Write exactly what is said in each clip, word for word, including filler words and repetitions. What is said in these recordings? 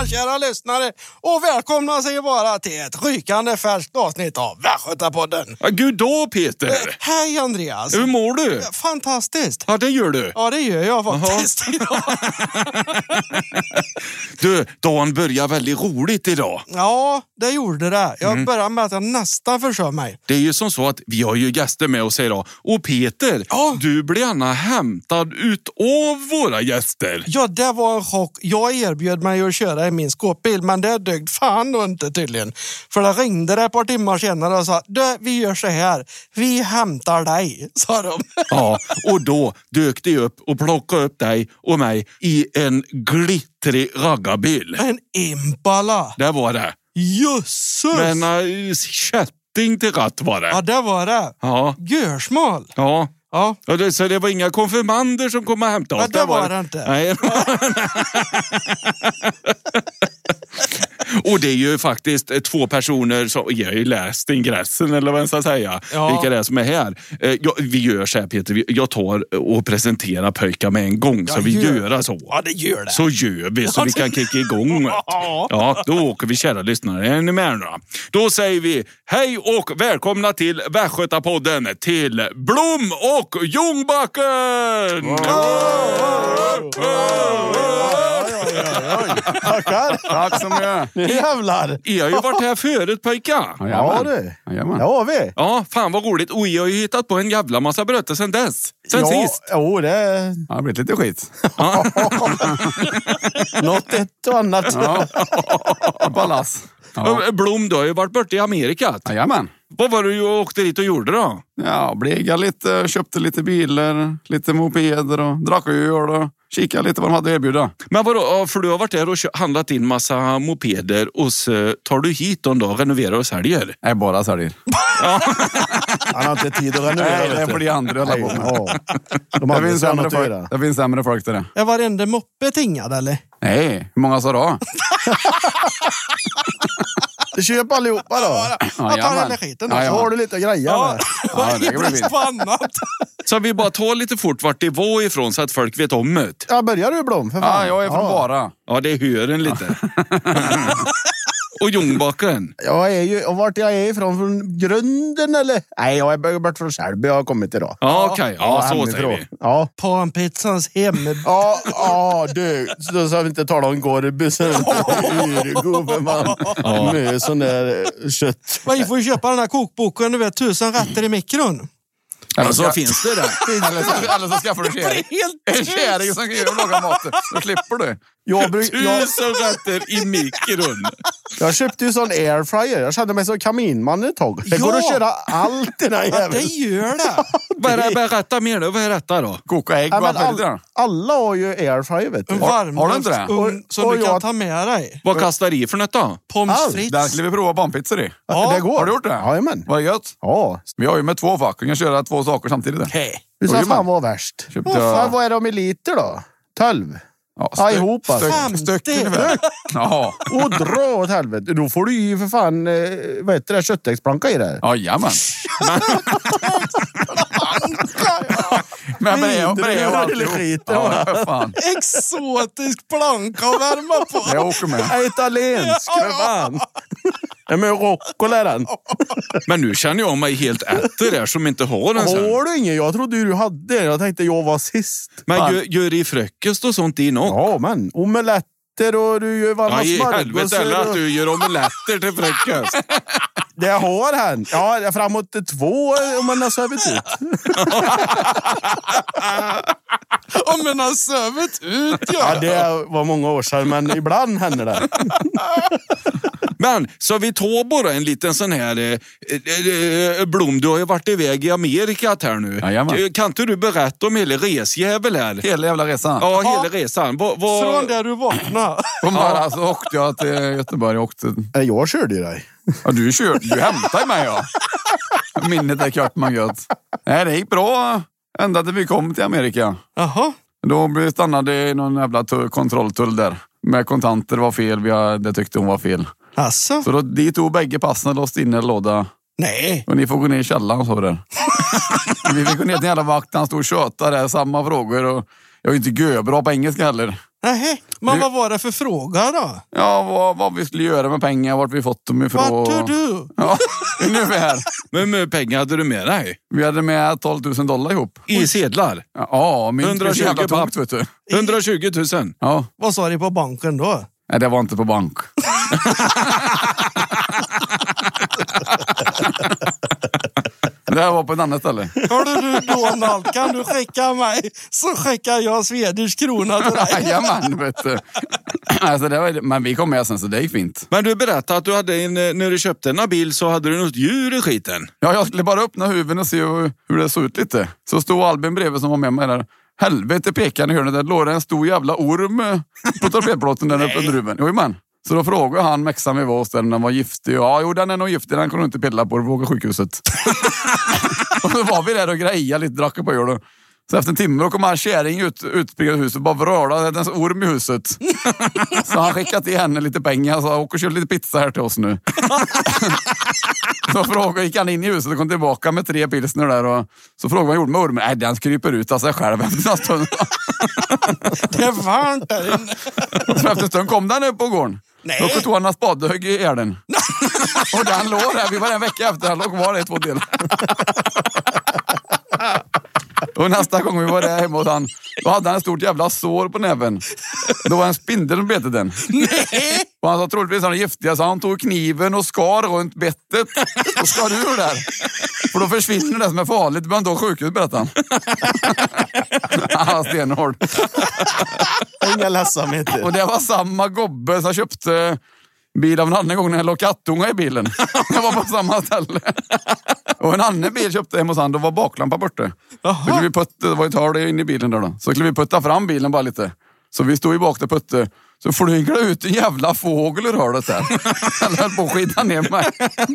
morgon, kära lyssnare. Och välkomna sig bara till ett rykande färskt avsnitt av Västgötapodden. Ja, gud då, Peter. Eh, hej, Andreas. Hur mår du? Fantastiskt. Ja, det gör du. Ja, det gör jag faktiskt idag. Du, dagen börjar väldigt roligt idag. Ja, det gjorde det. Jag Mm. började med att jag nästan försade mig. Det är ju som så att vi har ju gäster med oss idag. Och Peter, Ja. du blir gärna hämtad ut av våra gäster. Ja, det var en chock. Jag erbjöd mig att köra i min skåpbil, men det dögde fan då inte tydligen. För det ringde det ett par timmar senare och sa, du, vi gör så här. Vi hämtar dig, sa de. Ja, och då dök de upp och plockade upp dig och mig i en glittrig raggarbil. En Impala. Det var det. Jösses! Men uh, kätting till ratt var det. Ja, det var det. Ja. Görsmal. Ja. Ja. Ja, det, så det var inga konfirmander som kom och hämtade oss. Ja, det var det inte. Nej. Och det är ju faktiskt två personer som, jag har ju läst ingressen eller vad jag ska säga, Ja. vilka det är som är här. Eh, jag, vi gör så här, Peter, jag tar och presenterar pojkar med en gång, så Ja, vi gör. gör så. Ja, det gör det. Så gör vi, så vi kan kicka igång. Ja. Ja, då åker vi, kära lyssnare. Är ni med nu? Då säger vi hej och välkomna till Västgötapodden, till Blom och Ljungbacken! Tackar. Tack så mycket. Nu jävlar. Jag har ju varit här förut, pojkar. Ja du. Jajamän. Det har vi. Ja, fan vad roligt. Och jag har ju hittat på en jävla massa brötter sen dess. Sen ja, sist. Jo, det är Det har blivit lite skit. något ett och annat. Ja. Ballas. Ja. Blom, du har ju varit borta i Amerika. Jajamän. Vad var det du åkte dit och gjorde då? Ja, blegade lite, köpte lite bilar, lite mopeder och drack öl och kikade lite vad de hade att erbjuda. Men vadå, ja, för du har varit där och kö- handlat in massa mopeder och så tar du hit dem då, renoverar och säljer. Nej, bara säljer. Han har inte tid att renovera. Nej, det är vet för du. de andra jag Nej, håller på med. ja. De Det andra finns ska ha sämre något att folk, göra. det finns sämre folk till det. Är varenda moppe tingad, eller? Nej, hur många sa då? Du köper allihopa då. Jag tar jajamän. hela skiten då. Ja, Så ja. har du lite att greja Ja, med. Ja, det det blir blir fint. på annat. Så vi bara tar lite fort vart det var ifrån så att folk vet om det. Ja, börjar du Blom? För fan. Ja, jag är från Bara. Ja, det hör en lite. Och Ljungbacken. Jag är ju, och vart jag är ifrån, från grunden eller? Nej, jag är bort från Sälby, jag har kommit idag. Ja, okej. Okay. Ja, så hemifrån. säger vi. Ja, Panpizzans hem. ja, ja du. Så ska vi inte tala om gårdbussen. Gubben man. Med sån där kött. Vi får ju köpa den här kokboken, du vet, tusen rätter i mikron. Eller Alltså, så, finns det där? eller så, eller så skaffar du kärring. helt En kärring som kan göra och laga mat. Då slipper du. Jag, bruk, jag, Tusen rätter i mikron. jag köpte ju sån airfryer. Jag kände mig som kaminman ett tag. Det går Ja. att köra allt i den här Ja, det jäveln. gör det. Bara berätta mer nu. Vad är detta då? Koka ägg Ja, och men allt möjligt all, där. alla har ju airfryer, vet du. En Har- har du inte det? varmluftsugn som Och- du och kan jag- ta med dig. Vad kastar i för något då? Pommes Allt. frites. Där skulle vi prova panpizzor i. Ja, det går. Har du gjort det? Jajamän. Vad gött. Ja. Vi har ju med två fack. Vi kan köra två saker samtidigt. Där. Okej. Du sa Jajamän. fan var värst. Köpte Vad jag- fan, vad är de i liter då? tolv? Ja, Ja, ihop, alltså. Styck, styck femtio. ungefär. Ja, Och dra åt helvete. Då får du ju för fan, eh, vad heter det, köttäggsplanka i det. jajamän. Men brev, brev och Eller alltihop. skit. Ja, för fan. Exotisk planka att värma på. Jag åker med. Ja, italiensk, för fan. Det är med roccola den. Men nu känner jag mig helt ätter där som inte har en sån. Har du ingen? Jag trodde ju du hade det. Jag tänkte jag var sist. Men Fan. gör, gör i frukost och sånt in också. Ja, men omeletter och du gör varma Ja, i helvete smörgåsar. eller att och- du gör omeletter till frukost. Det har hänt. Ja, det är framåt två om man har sövit ut. Om man har sövit ut, ja. Ja, det var många år sedan, men ibland händer det. Men så vi tar bara en liten sån här eh, eh, eh, Blom, du har ju varit iväg i Amerika här nu. Jajamän. Kan inte du berätta om hela resjävel här? Hela jävla resan. Ja, hela resan. Va, va... Från där du vaknade. Och bara så åkte jag till Göteborg och åkte... Nej, jag körde ju dig. Ja, du körde. Du hämtade mig, ja. Minnet är kört, man gött. Nej, det gick bra ända till vi kom till Amerika. Jaha. Då blev vi stannade i någon jävla tull, kontrolltull där. Med kontanter var fel, vi hade, det tyckte hon var fel. Alltså? Så då, de tog bägge passen och låste in i en låda. Nej. Och ni får gå ner i källaren och så där. Vi fick gå ner till en jävla vakt, han stod och tjötade där, samma frågor. Och jag är ju inte göbra på engelska heller. Nej, men Vi- vad var det för fråga då? Ja, vad, vad vi skulle göra med pengar, vart vi fått dem ifrån. Vad tror du? Ja, nu är vi här. Men hur mycket pengar hade du med dig? Vi hade med tolv tusen dollar ihop. I sedlar? Ja, min hundratjugo jävla papp. tungt, vet du. hundratjugo tusen. Ja, Vad sa de på banken då? nej, det var inte på bank. Det här var på ett annat ställe. Hörde du Donald, kan du skicka mig så skickar jag Swedish krona till dig. Jajamän, vet du. Alltså, det var, men vi kom med sen, så det är fint. Men du berättade att du hade en, när du köpte en bil så hade du något djur i skiten. Ja, jag skulle bara öppna huvudet och se hur, hur det såg ut lite. Så stod Albin bredvid som var med mig där. Helvete, pekade i hörnet. Där låg det en stor jävla orm på torpedplåten där uppe på druven. Jo, men. Så då frågade han Mexan vi var hos den, den var giftig. Ja, jo, den är nog giftig, den kan du inte pilla på, du får åka sjukhuset. Och så var vi där och grejade lite, drack på öl. Så efter en timme då kom han kärring ut, utspringad i huset och bara vrölade, det är en orm i huset. Så han skickade till henne lite pengar och sa, åk och köp lite pizza här till oss nu. Så frågade, gick han in i huset och kom tillbaka med tre pilsner där. Och så frågade vad han gjorde med ormen. Nej, den kryper ut av sig själv efter en stund. Det är varmt där inne. Så efter en stund kom den upp på gården. Nej. Då tog han en spadehögg i ärden. Och den låg där, vi var en vecka efter, han låg kvar där i två delar. Och nästa gång vi var där hemma hos han, då hade han ett stort jävla sår på näven. Då var en spindel som betade den. Nej. Och han sa troligtvis han är giftiga, så han tog kniven och skar runt bettet och skar ur där. För då försvinner det som är farligt. Det behöver inte ha sjukhus, berättade han. Han var stenhård. Inga ledsamheter. Och det var samma gobbe som köpte bil av en annan gång när jag låg kattunga i bilen. Det var på samma ställe. Och en annan bil köpte hem hos han, då var baklampan borta. Så skulle vi putta, det var ett hål in i bilen där då. Så skulle vi putta fram bilen bara lite. Så vi stod i bak där putte. Så flygade ut en jävla fågel ur hördet där. Han höll på att skita ner mig.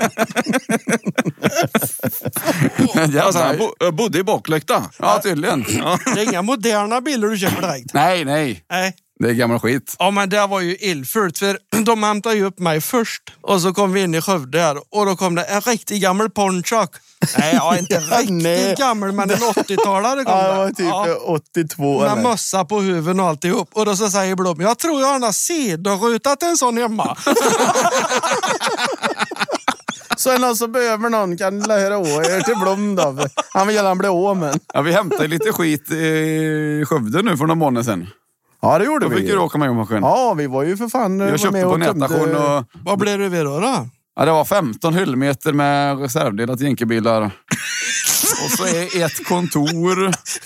Alltså, han bo, bodde i baklykta. Ja, tydligen. Det är inga moderna bilar du köper direkt. Nej, nej. Nej. Det är gammal skit. Ja, men det var ju illfullt för de hämtade ju upp mig först och så kom vi in i Skövde här och då kom det en riktig gammal ponchak. Nej, ja, inte riktigt Nej. gammal, men en åttiotalare kom Ja, det. det var typ Ja. åttiotvå Med eller? mössa på huvudet och alltihop. Och då så säger Blom, jag tror jag har sidorutat en sån hemma. Så är någon som behöver någon kan lära å er till Blom då. Han vill gärna bli å, men... Ja, vi hämtade lite skit i Skövde nu för några månader sedan. Ja, det gjorde Då fick vi. du åka med maskin. Ja, vi var ju för fan... var Jag köpte med på och nätstation tömde- och... Vad blev det vid då? då? Ja, det var femton hyllmeter med reservdelar till jänkebilar. Och så är ett kontor.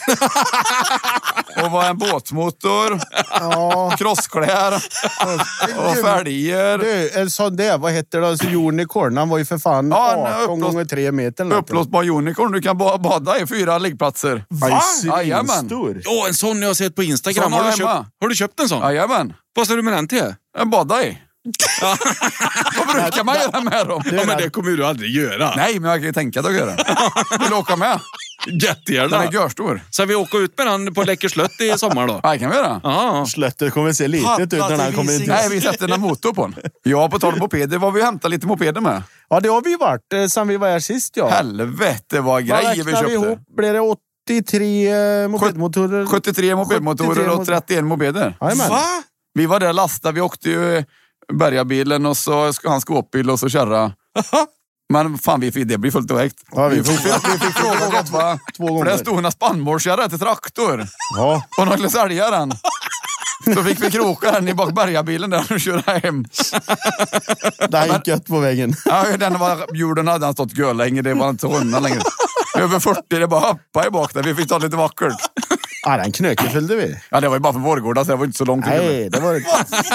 Och var en båtmotor. Ja. Krosskläder. Och fälgar. Du, en sån där, vad heter det? Alltså, Unicorn, han var ju för fan Ja, en arton uppblåst- gånger tre meter. eller något. Uppblåsbar unicorn. Du kan ba- bada i fyra liggplatser. Ja, Jajamän. stor. Åh, en sån jag har sett på Instagram. Sån Har har du, jag hemma. köpt, har du köpt en sån? Jajamän. Vad ska du med den till? En bada i. Vad brukar man göra med dem? Ja, men det kommer du aldrig göra. Nej, men jag kan ju tänka dig att göra. Vill du åka med? Den Jättegärna. är görstor. Så vi åker ut med den på Läckerslött i sommar då? Ja, det kan vi göra. Ja. Slättet kommer se litet ut när han kommer in. Nej, vi sätter en motor på den. Ja, på tal om mopeder var vi och hämtade lite mopeder med. Ja, det har vi varit eh, sen vi var här sist, ja. Helvete vad Vad grejer vi räknar köpte. ihop? Blir det åttiotre eh, mopedmotorer? sjuttiotre mopedmotorer sjuttiotre och trettioen mopeder. Jajamän. Va? Vi var där lastade, vi åkte ju bärgarbilen och så han skåpbil och så kärra. Men fan, vi fick, det blir fullt direkt. Ja, vi vi, fick, fick- vi fick fråga och jobba. Två För gånger. det stod en spannmålskärra till traktor. Ja. Och de skulle sälja den. Så fick vi kroka den i bak bärgarbilen där och köra hem. Det här gick gött på vägen. Ja, den var, jorden hade han stått gör länge, det var inte så runna längre. Över fyrtio, det bara hoppa i bak där. Vi fick ta lite vackert. Ja, den knöken följde vi. Ja, det var ju bara för Vårgårda så det var inte så långt. Nej, det var...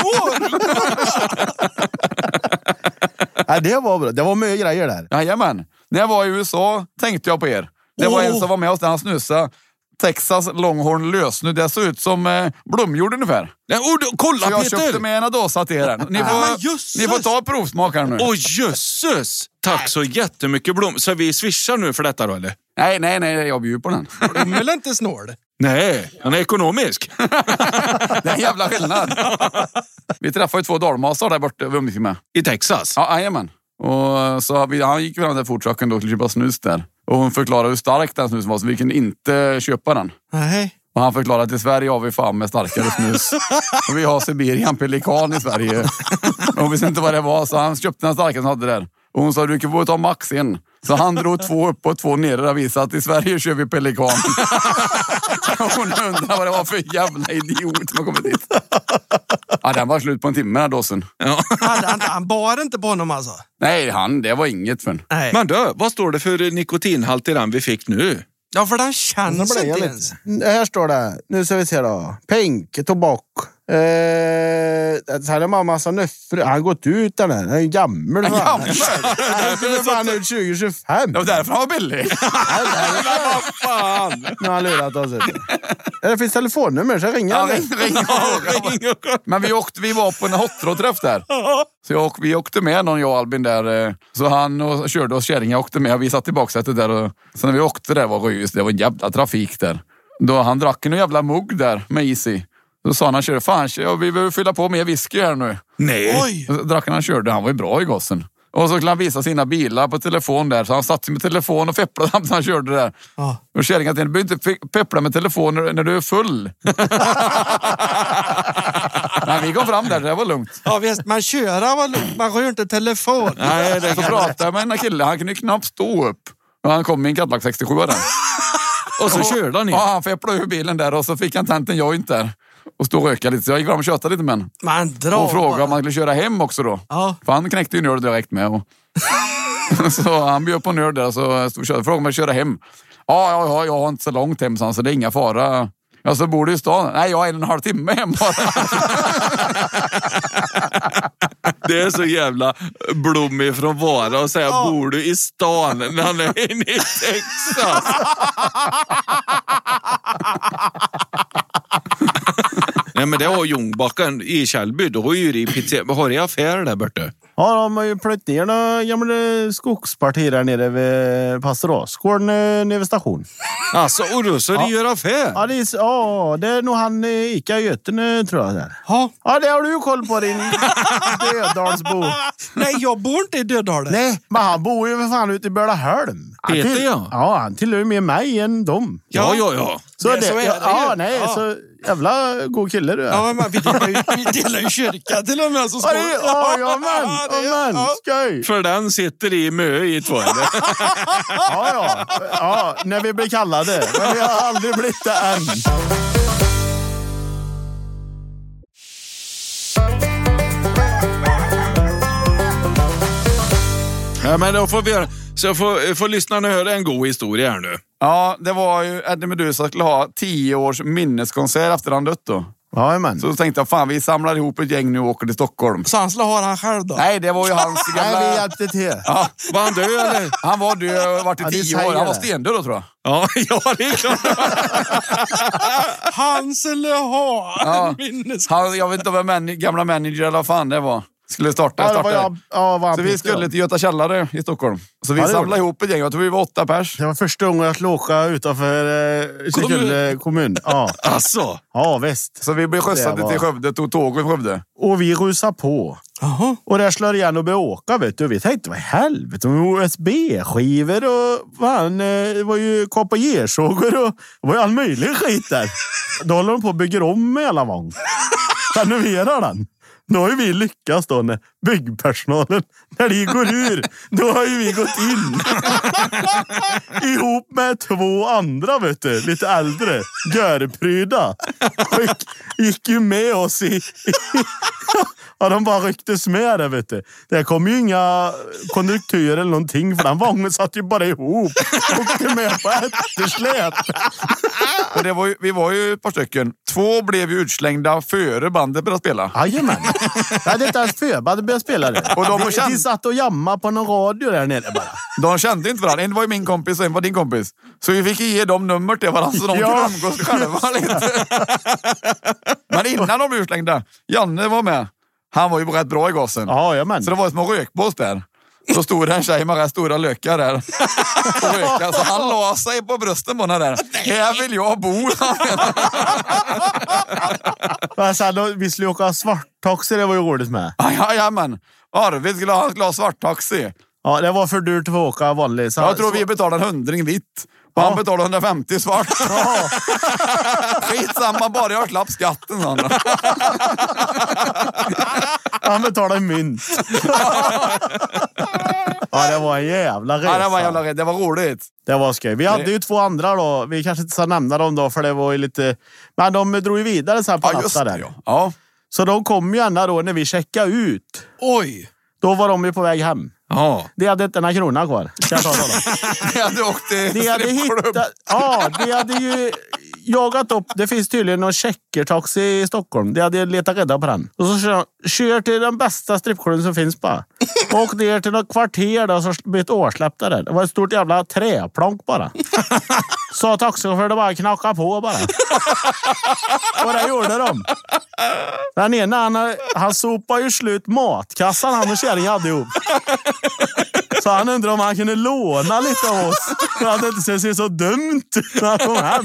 Nej, det var bra. Det var mycket grejer där. Jajamän. När jag var i U S A tänkte jag på er. Det var en som var med oss där han snusade Texas Longhorn lösnu. Det såg ut som eh, blomjord ungefär. Ja, och, du- kolla Så jag Peter! köpte med en dosa till er. Ni men får, jösses! ni får ta provsmak här nu. Åh jösses! Tack så jättemycket Blom. Så vi swishar nu för detta då eller? Nej, nej, nej, jag bjuder på den. De är väl inte snål? Nej, den är ekonomisk. Det är en jävla skillnad. Vi träffade ju två dalmasar där borta. Vi med. I Texas. Ja, jajamän. Och så vi, han gick fram till fortsaken då till att köpa snus där. Och hon förklarade hur stark den snusen var så vi kunde inte köpa den. Nej. Och han förklarade att i Sverige har vi fan med starkare snus. Och vi har Siberian pelikan i Sverige. Och hon visste inte vad det var, så han köpte den starka som hade där. Och hon sa, du kan få ta max in. Så han drog två upp och två ner och visade att i Sverige kör vi pelikan. Hon undrar vad det var för jävla idiot som har kommit dit. Ja, den var slut på en timme den här dosen. Ja. Han, han, han bar inte på honom alltså. Nej, han, det var inget för en. Nej. Men då, vad står det för nikotinhalt i den vi fick nu? Ja, för den känns Så blir inte jag ens. lite. Här står det. Nu ska vi se då. Pink, tobak. Eh, så här är man massa nöffror. Han har gått ut den här. Den är ju gammal. En gammal? Han kommer fan ut tjugo tjugofem. Det var därför han var billig. Vad fan! Nu har han lurat oss. Det finns telefonnummer så jag ringer. Ja, han. ring, ring, ring. Men vi, åkte, vi var på en hotro-träff där. Så jag, vi åkte med någon, jag och Albin där. Så han och, körde oss kärringar åkte med. Vi satt i baksätet där. Och, så när vi åkte där var det, det var en jävla trafik där. Då han drack en jävla mugg där med is i. Då sa han, han körde, fan vi behöver fylla på mer whisky här nu. Nej. Oj. Och så drack han, han körde, han var ju bra i gossen. Och så skulle han visa sina bilar på telefon där. Så han satt sig med telefon och fepplade när han körde där. Ja. Och kärringen tänkte, du behöver inte peppla med telefon när, när du är full. Nej, vi kom fram där, det var lugnt. Ja, visst, man köra var lugnt. Man rör inte telefon. Nej, det Så pratade jag med en kille, han kunde knappt stå upp. Och han kom med en Cadillac sextiosju där. Och så körde han Ja, han fepplade ur bilen där och så fick han tänt en joint där. Och stod och röka lite, så jag gick fram och tjötade lite med honom. Man drar Och frågade bara. om han skulle köra hem också då. Ja. För han knäckte ju nörd direkt med. Och så han bjöd på nörd där och så stod och körde. Frågade om jag köra hem. Ja, ja, ja, jag har inte så långt hem, så det är inga fara. Ja, så bor du i stan? Nej, jag är en och en halv timme hem bara. Det är så jävla blommig från Vara och säga, Ja. bor du i stan när han är inne i Texas? Nej, men det har Ljungbacken i Källby. Då har ju i pizza. Vad har i affärer där borta? Ja, de har ju plöjt ner några gamla skogspartier där nere vid Pastoratsgården nere vid station. Alltså, och då så Ja. det gör affär. Ja, det är, ja, det är nog han eh, Ica Göten, tror jag. Där. Ja. Ja, det har du ju koll på, din Dödalsbo. Nej, jag bor inte i Dödalen. Nej, men han bor ju för fan ute i Bölaholm. Han Peter, till- ja. Ja, han tillhör ju mer mig än dem. Ja, ja, ja. Så, Det- det, så är det ja, ju. nej, Ja. så jävla god kille du är. Ja, men vi delar ju, vi delar ju kyrka till och med. Så Ja, det- ja, ja, men, Ja, det- ja, men, ja. skoj. För den sitter i mö i två. Eller? Ja, ja, ja, när vi blir kallade. Men vi har aldrig blivit det än. Ja, men då får vi, så får, får lyssnarna höra en god historia här nu. Ja, det var ju Eddie Meduza skulle ha tio års minneskonsert efter han dött då. Ja, men. Så tänkte jag, fan vi samlar ihop ett gäng nu och åker till Stockholm. Så han har han själv då? Nej, det var ju hans gamla... Nej, vi hjälpte till. Ja, Var han död eller? han var död, varit i Ja, det tio säger år. Han var det. stendöd då, tror jag. Ja, ja, det är klart. Hans eller ha Ja. minnes. Han, jag vet inte om jag man, gamla manager eller vad fan det var. Skulle starta. Ja, det starta. var jag. Ja, var han Så vi Peter, skulle ja. till Göta Källare i Stockholm. Så vi Ja, det samlade gjorde ihop ett gäng. Jag tror vi var åtta pers. Det var första gången jag skulle åka utanför eh, Sigkulle kommun. Ja. Alltså. Ja, väst. Så vi blev skjutsade Det var- till Skövde, tog tåget till Skövde. Och vi rusade på. Jaha. Och där slår igen och började åka, vet du. Vi tänkte, vad i helvete? Med O S B-skivor och fan, eh, det var ju K P J-sågor och det var ju all möjlig skit där. Då håller de på att bygga om med alla vagn. Renoverar den. Då har ju vi lyckats då när byggpersonalen, när de går ur, då har ju vi gått in. Ihop med två andra, vet du, lite äldre, görpryda. Och gick, gick ju med oss i... Ja, de bara rycktes med det, vet du. Det kom ju inga konduktörer eller någonting, för den vagnen satt ju bara ihop. Och åkte med på eftersläp. Och det var ju, vi var ju ett par stycken. Två blev ju utslängda före bandet började spela. Jajamän. Jag hade inte ens förband började spela det. Och de de, kände- de satt och jammade på någon radio där nere bara. De kände inte varandra. En var ju min kompis och en var din kompis. Så vi fick ge dem nummer till varandra så de Ja. kunde umgås själva lite. Men innan de blev utslängda, Janne var med. Han var ju rätt bra i gasen. Ja, jajamän. Så det var små rökbås där. Så stod det en tjej med rätt stora lökar där. Och röka. Så han la sig på brösten på henne där. Här vill jag bo. Men sen då, vi skulle åka svarttaxi, det var ju roligt med. Jajamän. Arvid skulle ha, skulle ha svart taxi. Ja, det var för dyrt för att åka vanligt. Så, Jag tror så, vi betalade en hundring vitt. Och han betalade hundrafemtio svart. Ja. Skitsamma, bara jag slapp skatten. Han, han betalade mynt. Ja, det var en jävla resa. Ja, det var jävla det var roligt. Det var skoj. Vi hade ju två andra då. Vi kanske inte ska nämna dem då, för det var ju lite... Men de drog ju vidare sen på ja, just natta det, där. ja. Ja. Så de kom ju gärna då när vi checkade ut. Oj! Då var de ju på väg hem. Ja. De hade inte en krona kvar. Kan jag ta då? De hade åkt till De hade hittat... Ja, de hade ju jagat upp... Det finns tydligen någon checkertaxi i Stockholm. De hade letat rädda på den. Och så kör, kör till den bästa strippklubben som finns bara. Och ner till något kvarter där så blev ett årsläpp där. Det var ett stort jävla träplank bara. Så taxichauffören bara knacka på bara. Och det gjorde de. Den ena, han, han sopade ju slut matkassan han och kärringen hade ihop. Så han undrade om han kunde låna lite av oss. För att det inte ser så dumt när han kom hem.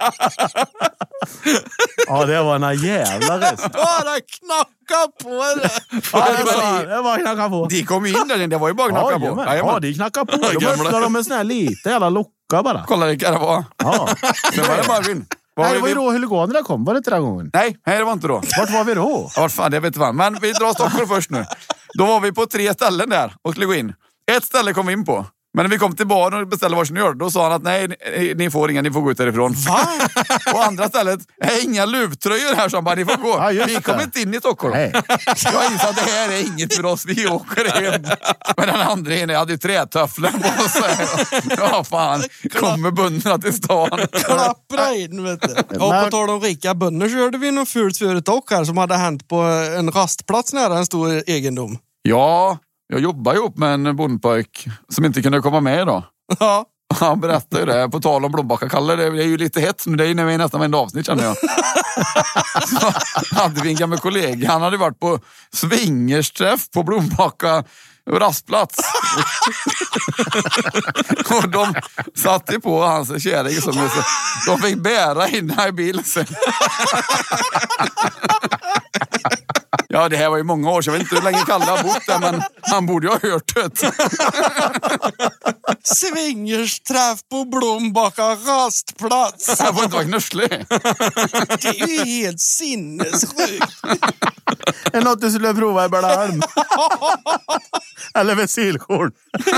Ja, det var en jävla resa. Bara knacka på det. Ja, det var, det var knacka på. De kom in där, det var ju bara knacka Ja, på. jajamän. Jajamän. Ja, de knackade på. De öppnade dem en sån här liten jävla lucka bara. Kolla vilka det var. Ja. Det var det Marvin. Nej, det var ju då huliganerna kom. Var det inte den gången? Nej, nej, det var inte då. Vart var vi då? Ja, vart fan, jag vet inte vad. Men vi drar Stockholm först nu. Då var vi på tre ställen där och skulle gå in. Ett ställe kom vi in på. Men när vi kom till baren och beställde varsin öl, då sa han att nej, ni, ni får inga, ni får gå ut därifrån. Va? Och andra stället, är inga luvtröjor här som bara, ni får gå. Ja, just vi det. kommer inte in i Stockholm. Nej. Jag insåg att det här är inget för oss, vi åker hem. Men den andra ena hade ju trätöfflar på sig. Ja, fan, kommer bönderna till stan. Klappra in, vet du. Och på tal om rika bönder så hörde vi något fult förut också här som hade hänt på en rastplats nära en stor egendom. Ja, jag jobbar ihop med en bondpojk som inte kunde komma med idag. Ja. Han berättade ju det, på tal om Blombacka-Kalle, det är ju lite hett nu, det är ju när vi är nästan varenda avsnitt känner jag. Så hade vi en gammal kollega, han hade varit på swingersträff på Blombacka rastplats. Och de satte på hans kärring som är så, de fick bära in här i bilen sen. Ja, det här var ju många år så jag vet inte hur länge Kalle har bott där, men han borde ju ha hört det. Swingersträff på Blombacka rastplats. Jag får inte vara knusslig. Det är ju helt sinnessjukt. Är något du skulle prova i Berlaholm? Eller vid Silsjön?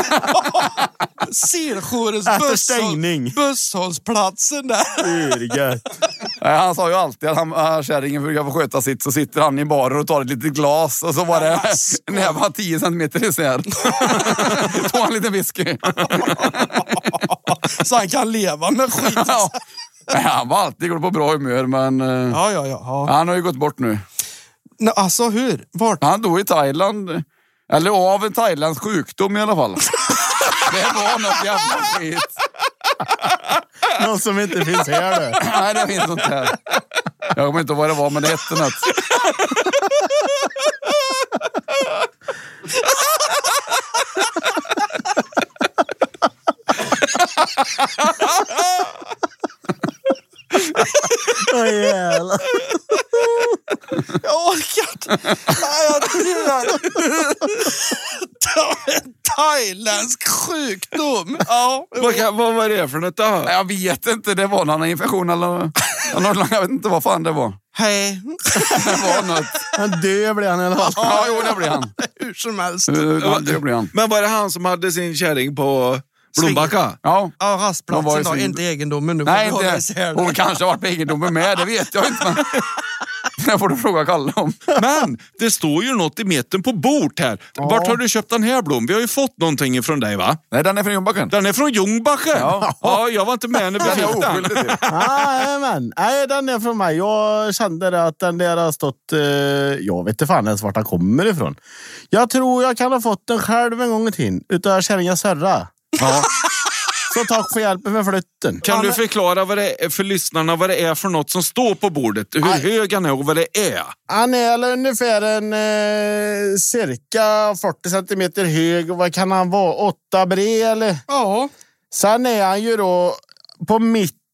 Silsjörens Efter busshåll, stängning. busshållsplatsen där. Yrgött. Nej, han sa ju alltid att han, äh, kärringen brukar få sköta sitt, så sitter han i baren och tar ett litet glas och så var det näva tio centimeter isär. Tog han lite whisky. Så han kan leva med skit. Ja. Nej, han var alltid på bra humör, men äh, Ja, ja, ja. ja. han har ju gått bort nu. Nå, alltså hur? Vart? Han dog i Thailand, eller av en thailändsk sjukdom i alla fall. Det var något jävla skit. Någon som inte finns här nu. Nej, det finns inte här. Jag kommer inte ihåg vad det var, men det hette något. Åh jävlar. Jag orkar inte. Nej, jag trillar. En thailändsk sjukdom. Ja. Vad, kan- vad var det för något då? Nej, jag vet inte, det var någon infektion eller någon, jag vet inte vad fan det var. Hej. Det var något. Han dö blev han i alla fall. Ja, jo, det blir han. Hur som helst. Ja, det blir han. Men var det han som hade sin kärring på Blombacka? Ja. Ja, De var rastplatsen ju då. sin- Inte egendomen. Nu får Nej, vi hålla inte. isär Hon det. kanske har varit på egendomen med, det vet jag inte. Men det får du fråga Kalle om. Men det står ju något i mitten på bort här. Vart har du köpt den här, Blom? Vi har ju fått någonting från dig, va? Nej, den är från Ljungbacken. Den är från Ljungbacken. Ja. Ja, jag var inte med när vi Den är fick den. oskyldig till. Nej, men. Nej, den är från mig. Jag kände det att den där har stått... Eh, jag vet inte fan ens vart den kommer ifrån. Jag tror jag kan ha fått den själv en gång i tiden. Utav kärringen Sörra. Ja. Så tack för hjälpen med flytten. Kan du förklara vad det är för lyssnarna vad det är för något som står på bordet? Hur Nej. hög han är och vad det är? Han är ungefär en eh, cirka fyrtio centimeter hög. Vad kan han vara? Åtta bred eller? Ja. Sen är han ju då på mitten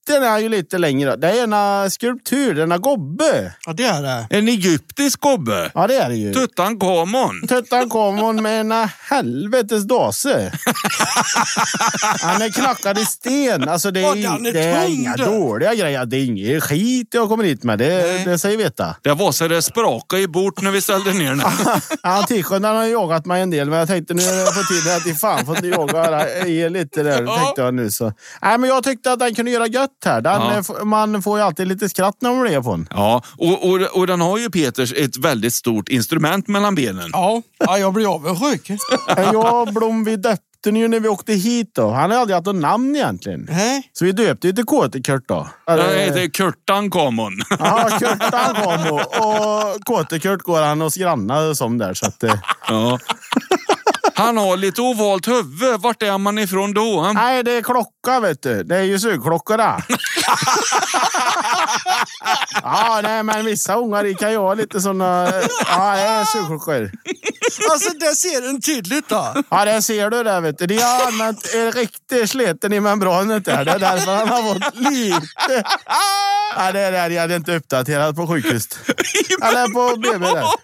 mitten är ju lite längre. Det är en skulptur, en gobbe. Ja, det är det. En egyptisk gobbe. Ja, det är det ju. Tutankhamon. Tutankhamon med en helvetes dase. Han är knackad i sten. Alltså det är, Vad, han är det är tung, inga du. dåliga grejer. Det är inget skit jag kommer hit med. Det, det säger veta. Det var så det spraka i bort när vi ställde ner den. Han Tisjön har jagat mig en del, men jag tänkte nu är det på tiden att i fan får jaga i lite där, tänkte jag nu så. Nej, men jag tyckte att den kunde göra gött här. Den, Ja. Man får ju alltid lite skratt när man blir på den. Ja, och, och, och den har ju Peters ett väldigt stort instrument mellan benen. Ja, ja jag blir avundsjuk. Jag Blom, vi döpte den ju när vi åkte hit då. Han har aldrig haft något namn egentligen. Nej. Så vi döpte ju till Kåtekurt då. Den heter Kurtankamon. Ja, Kurt han kom och, och Kåtekurt går han hos grannar som där. Så att, eh. Ja. Han har lite ovalt huvud. Vart är man ifrån då? Nej, det är klocka vet du. Det är ju sugklockor där. Ja, nej, men vissa ungar kan ju ha lite såna. Ja, det är sugklockor. Alltså, det ser den tydligt då. Ja, det ser du där vet du. De har använt en riktig sleten i membranet där. Det är därför han har fått lite. Ja, det är det. Jag hade inte uppdaterat på sjukhus. Eller på B B där.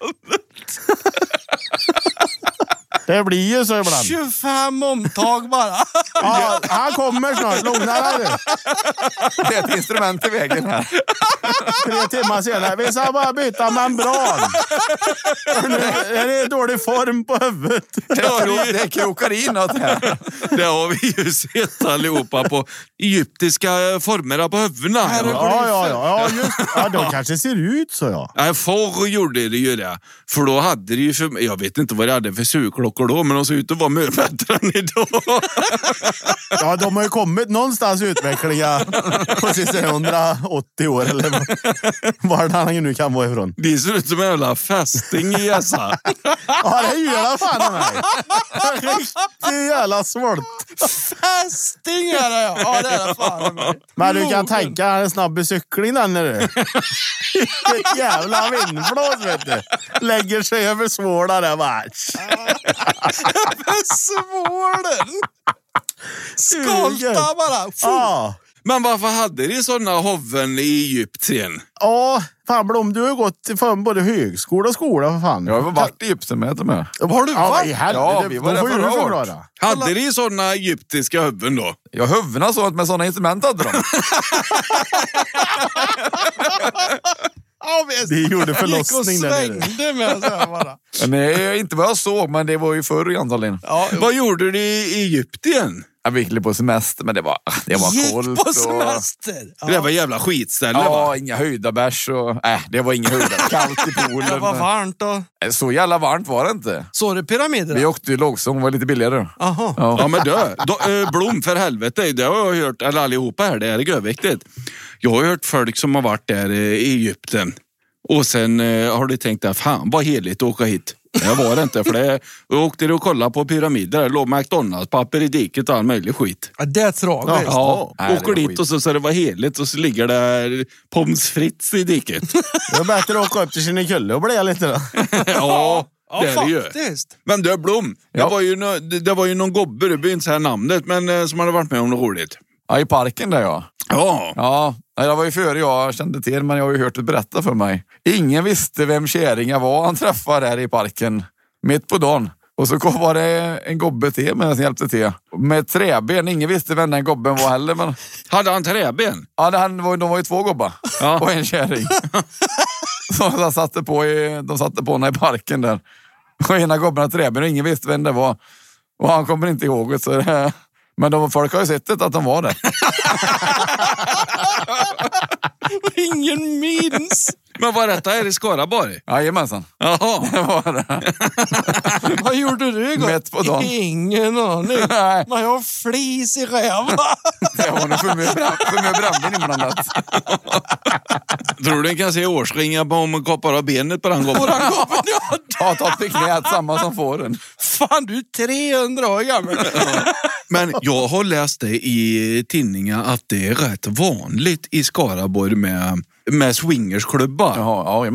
Det blir ju så ibland. tjugofem omtag bara. Ja, han kommer snart. Lugna dig nu. Det är ett instrument i vägen här. Tre timmar senare. Vi ska bara byta membran. Nu är det dålig form på huvudet. Det, kro- det krokar inåt här. Det har vi ju sett allihopa på egyptiska former på huvudena. Här är- Ja, ja, ja. Ja, just, ja, de kanske ser ut så, ja. Nej, förr gjorde det ju det. För då hade det ju för, jag vet inte vad det hade för sugklockor då, men de såg ut att vara mycket bättre än idag. Ja, de har ju kommit någonstans utvecklingar på sista hundraåttio år eller var han nu kan vara ifrån. Det ser ut som en jävla fästing i Essa. Ja, det gör det fan med mig. Riktigt jävla svolt. Fästing är det, ja. Ja, det är det fan. Men du kan tänka, han är snabb i cykling den är du. Vilket jävla vindblås vet du. Lägger sig över svårda där bara. Svålen. Skolta bara. Ja. Men varför hade de sådana hoven i Egypten? Ja, fan Blom, du har gått till fan både högskola och skola för fan. Jag har varit i Egypten med det med. Har du Ja, varit? i helvete. Ja, vi var Då där får ju förra du året. förklara. Hade de sådana egyptiska huvuden då? Ja, huvudena så att med sådana instrument hade de. Ja, visst. Det gjorde förlossning där gick och nere. svängde med så här bara. Nej, inte vad jag såg, men det var ju förr antagligen. Ja, Vad gjorde de i Egypten? Jag gick på semester, men det var, det var gick coolt. på och- semester. Det Ja. var jävla skitställe va? Ja, inga höjda bärs och... Nej, det var inga höjda. Kallt i Det poolen. var varmt och... Så jävla varmt var det inte. Såg du pyramiderna? Vi åkte ju lågsång, var lite billigare. Aha. Ja. Ja men dö, då, äh, Blom för helvete, det har jag hört, eller allihopa här, det är göviktigt. Jag har hört folk som har varit där eh, i Egypten och sen eh, har de tänkt att fan vad heligt att åka hit. Det var det inte, för det jag åkte och kollade på pyramider, det låg McDonalds-papper i diket och all möjlig skit. Ja, det är tragiskt. Ja, Nej, det åker var dit skit. och så, så det var heligt och så ligger det pommes frites i diket. Det är bättre att åka upp till Kinnekulle och bli lite då. Ja, Ja, det är det ju. faktiskt. Men du Blom, Ja. det, var ju no, det, det var ju någon gobbe, du behöver inte säga namnet, men eh, som hade varit med om något roligt. Ja, i parken där ja. Ja. Ja, det var ju före jag kände till, men jag har ju hört det berätta för mig. Ingen visste vem Käringa var han träffade där i parken. Mitt på dagen. Och så kom var det en gobbe till med som hjälpte till. Med träben. Ingen visste vem den gobben var heller. Men... Hade han träben? Ja, det, han, var- de var ju två gobbar. Ja. Och en kärring. Så de satte på i, de satte på henne i parken där. Och ena gobben hade träben och ingen visste vem det var. Och han kommer inte ihåg det. Så det men de, folk har ju sett det, att de var det. Ingen minns. Men var detta här i Skaraborg? Jajamensan. Jaha. Det var det. Vad gjorde du igår? Mätt på dagen. Ingen aning. Nej. Man har flis i räva. Det var nog för mycket bram- för mycket brännvin inblandat. Tror du den kan se årsringar på om man koppar av benet på den Och gobben? den gubben, ja, Ta tatt i knät, samma som fåren. fan du är trehundra år gammal. Men jag har läst det i tidningar att det är rätt vanligt i Skaraborg med, med swingersklubbar. Jaha, ja, jajamän.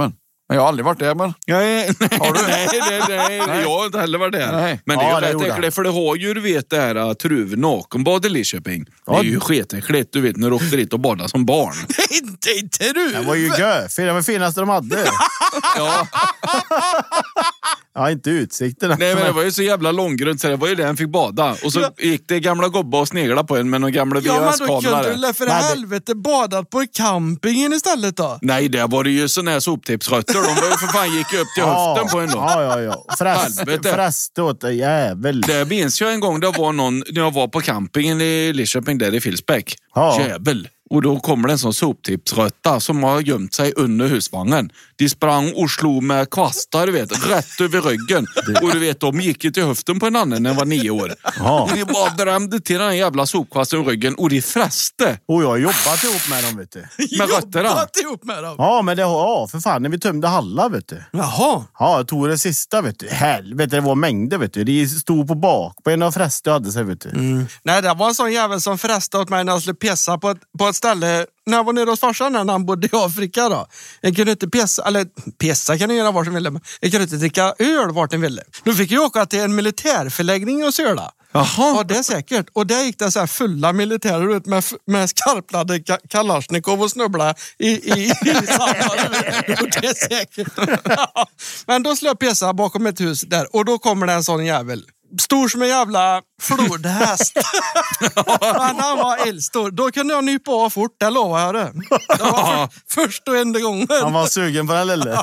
Men jag har aldrig varit där, men... Nej, nej, Har du? nej, nej, nej, nej, jag har inte heller varit där. Nej. Men det är Ja, ju det rätt gjorde äckligt, för det har ju, du vet, det här att truv nakenbad i Lidköping. Det är Ja. ju skitäckligt, du vet, när du åkte dit och badade som barn. Inte i Truv! Det var ju göfigt. Det var det finaste de hade. Ja, Ja, inte utsikten. nej, men det var ju så jävla långgrunt så det var ju det han fick bada. Och så Ja. gick det gamla gobbar och snegla på en med någon gamla Ja, men då kunde V H S-kamerare. du för Men det- helvete badat på campingen istället då. Nej, det var det ju såna här soptipsrötter. De var ju för fan gick upp till höften på en då. Ja, ja, ja. Fräst, Helvete. fräst åt det jävel. Det minns jag en gång, det var någon, när jag var på campingen i Lidköping där i Filsbäck. Ja. Jävel. Och då kommer det en sån soptipsrötta som har gömt sig under husvagnen. De sprang och slog med kvastar, du vet, rätt över ryggen. Och du vet, de gick ju till höften på en annan när jag var nio år. Ja. Och de bara drämde till den jävla sopkvasten i ryggen och de fräste Och jag har jobbat ihop med dem, vet du. med rötterna. Jobbat ihop med dem. Ja, men det ja, för fan, när vi tömde hallar, vet du. Jaha. Ja, jag tog det sista, vet du. Helvete, det var mängder, vet du. De stod på bak på en av fräste hade sig, vet du. Mm. Nej, det var en sån jävel som frestade åt mig när jag skulle pissa på ett, på ett ställe när jag var nere hos farsan när han bodde i Afrika då. Jag kunde inte pissa, eller pissa kan jag göra vart jag ville, men jag kunde inte dricka öl vart jag ville. Då fick jag åka till en militärförläggning och söla. Jaha. Ja, det är säkert. Och där gick det så här fulla militärer ut med, med skarpladdade ka- kalasjnikov och snubbla i, i, i sanden. Det är säkert. Ja. Men då skulle jag pissa bakom ett hus där och då kommer det en sån jävel. Stor som en jävla flodhäst. Men han var eldstor. Då kunde jag nypa av fort, det lovar jag det. Det var för, först och enda gången. Han var sugen på den lille.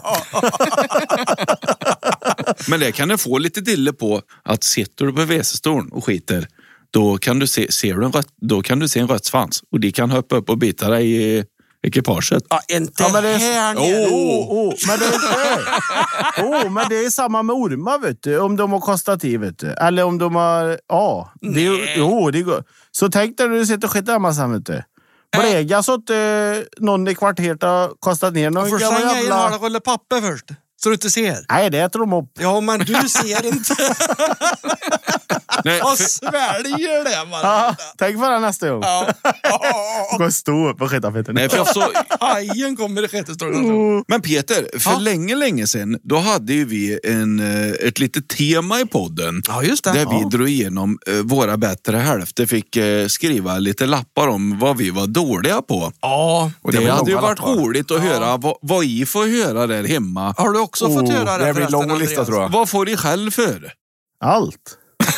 Men det kan du få lite dille på att sitter du på väsestolen och skiter, då kan du se, ser du en rött, då kan du se en rött svans och de kan hoppa upp och bita dig i ekipaget. Ja, inte Ja, men det är- här nere. Oh, oh, men det är oh, men det är samma med ormar, vet du. Om de har kostat i, vet du. Eller om de har... Ja. Det, är- jo, det går. Så tänk dig när du sitter och skiter hemma sen, vet du. Blega så att eh, någon i kvarteret har kostat ner någon Får gammal slänga in jävla... några rulle papper först. Så du inte ser. Nej, det äter de upp. Ja, men du ser inte. Nej, Och för, sväljer det bara. Ja, tänk på det nästa gång. Ja. Gå och stå upp och skita feten. nej, för jag så, Hajen kommer i skettestormen. men Peter, för Ja. länge, länge sedan, då hade ju vi en, eh, ett litet tema i podden. Ja, just det. Där vi Ja. drog igenom eh, våra bättre hälfter, fick eh, skriva lite lappar om vad vi var dåliga på. Ja. Och det det, blir hade ju många varit lappar. roligt att höra vad, vad I får höra där hemma. Har du också fått Oh, höra det? Det blir en förresten, lång lista, Andreas? tror jag. Vad får I själv för? Allt.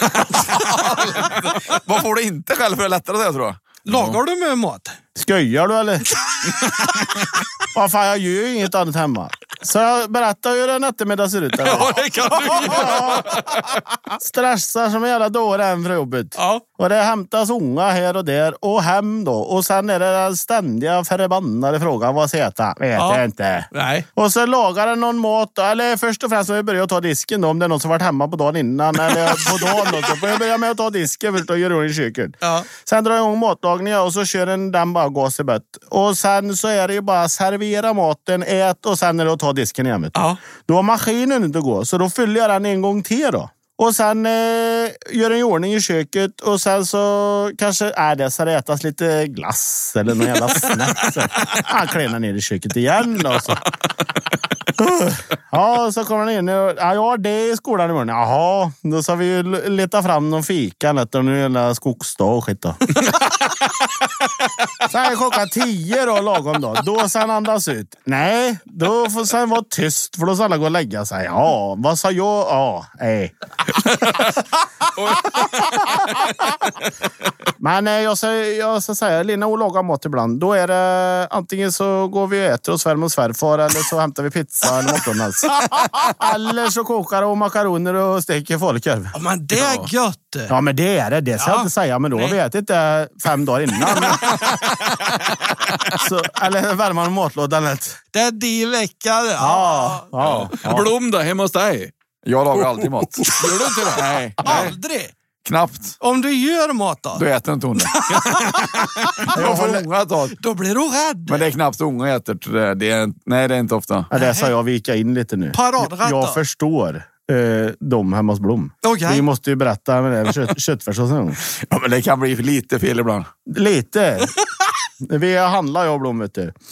Vad får du inte själv för det lättare det, tror jag? Lagar du med mat? Skojar du eller? Vad fan, jag gör ju inget annat hemma. Så jag berättar hur en eftermiddag ser ut. Eller? Ja, det kan du Ja. Stressar som en jävla dåre hem för jobbet. Ja. Och det hämtas unga här och där och hem då. Och sen är det den ständiga förbannade frågan, vad ska jag äta? Vet Ja. jag inte. Nej. Och så lagar den någon mat då. Eller först och främst så börjar jag ta disken då. Om det är någon som varit hemma på dagen innan. Eller på dagen då. Så får jag börja med att ta disken först och göra ordning i köket. Ja. Sen drar jag igång matlagningen och så kör en den bara gas i bött. Och sen så är det ju bara servera maten, ät och sen är det att ta disken igen. vet du. Ja. Då har maskinen inte gå, så då fyller jag den en gång till då. Och sen eh, gör en i ordning i köket och sen så kanske är det så det ätas lite glass eller någon jävla snacks. Han klenar ner i köket igen då. Så. Ja, så kommer han in och ja, ja, det är skolan imorgon. Jaha, då ska vi ju leta fram någon fika eller någon jävla skogsdag och skit då. Så här klockan tio då, lagom då. Då sen andas ut. Nej, då får sen vara tyst för då ska alla gå och lägga sig. Ja, vad sa jag? Ja, nej. Men eh, jag ska, jag ska säga, Lina och lagar mat ibland. Då är det antingen så går vi och äter hos svärmor och svärfar eller så hämtar vi pizza eller McDonalds. Eller så kokar och makaroner och steker folköl. Ja, men det är gött. Ja, men det är det. Det ska Ja. jag inte säga, men då Nej. har vi ätit det fem dagar innan. Så, eller värma en matlåda. eller ett. Det är din vecka. det. Ja, ja, ja. Blom då, hemma hos dig? Jag lagar alltid mat. Gör du inte det? Nej, nej, Aldrig. knappt. Om du gör mat då, Då äter inte hon det. Jag får unga ta. då blir du rädd. Men det är knappt unga äter. Det det är, nej, det är inte ofta. Ja, det sa jag vika in lite nu. Paradrätt då? Jag förstår eh, dem hemma hos Blom. Okej. Vi måste ju berätta med det med kött, köttfärssås en gång. Ja, men det kan bli lite fel ibland. Lite. Vi handlar jag och Blom, vet du.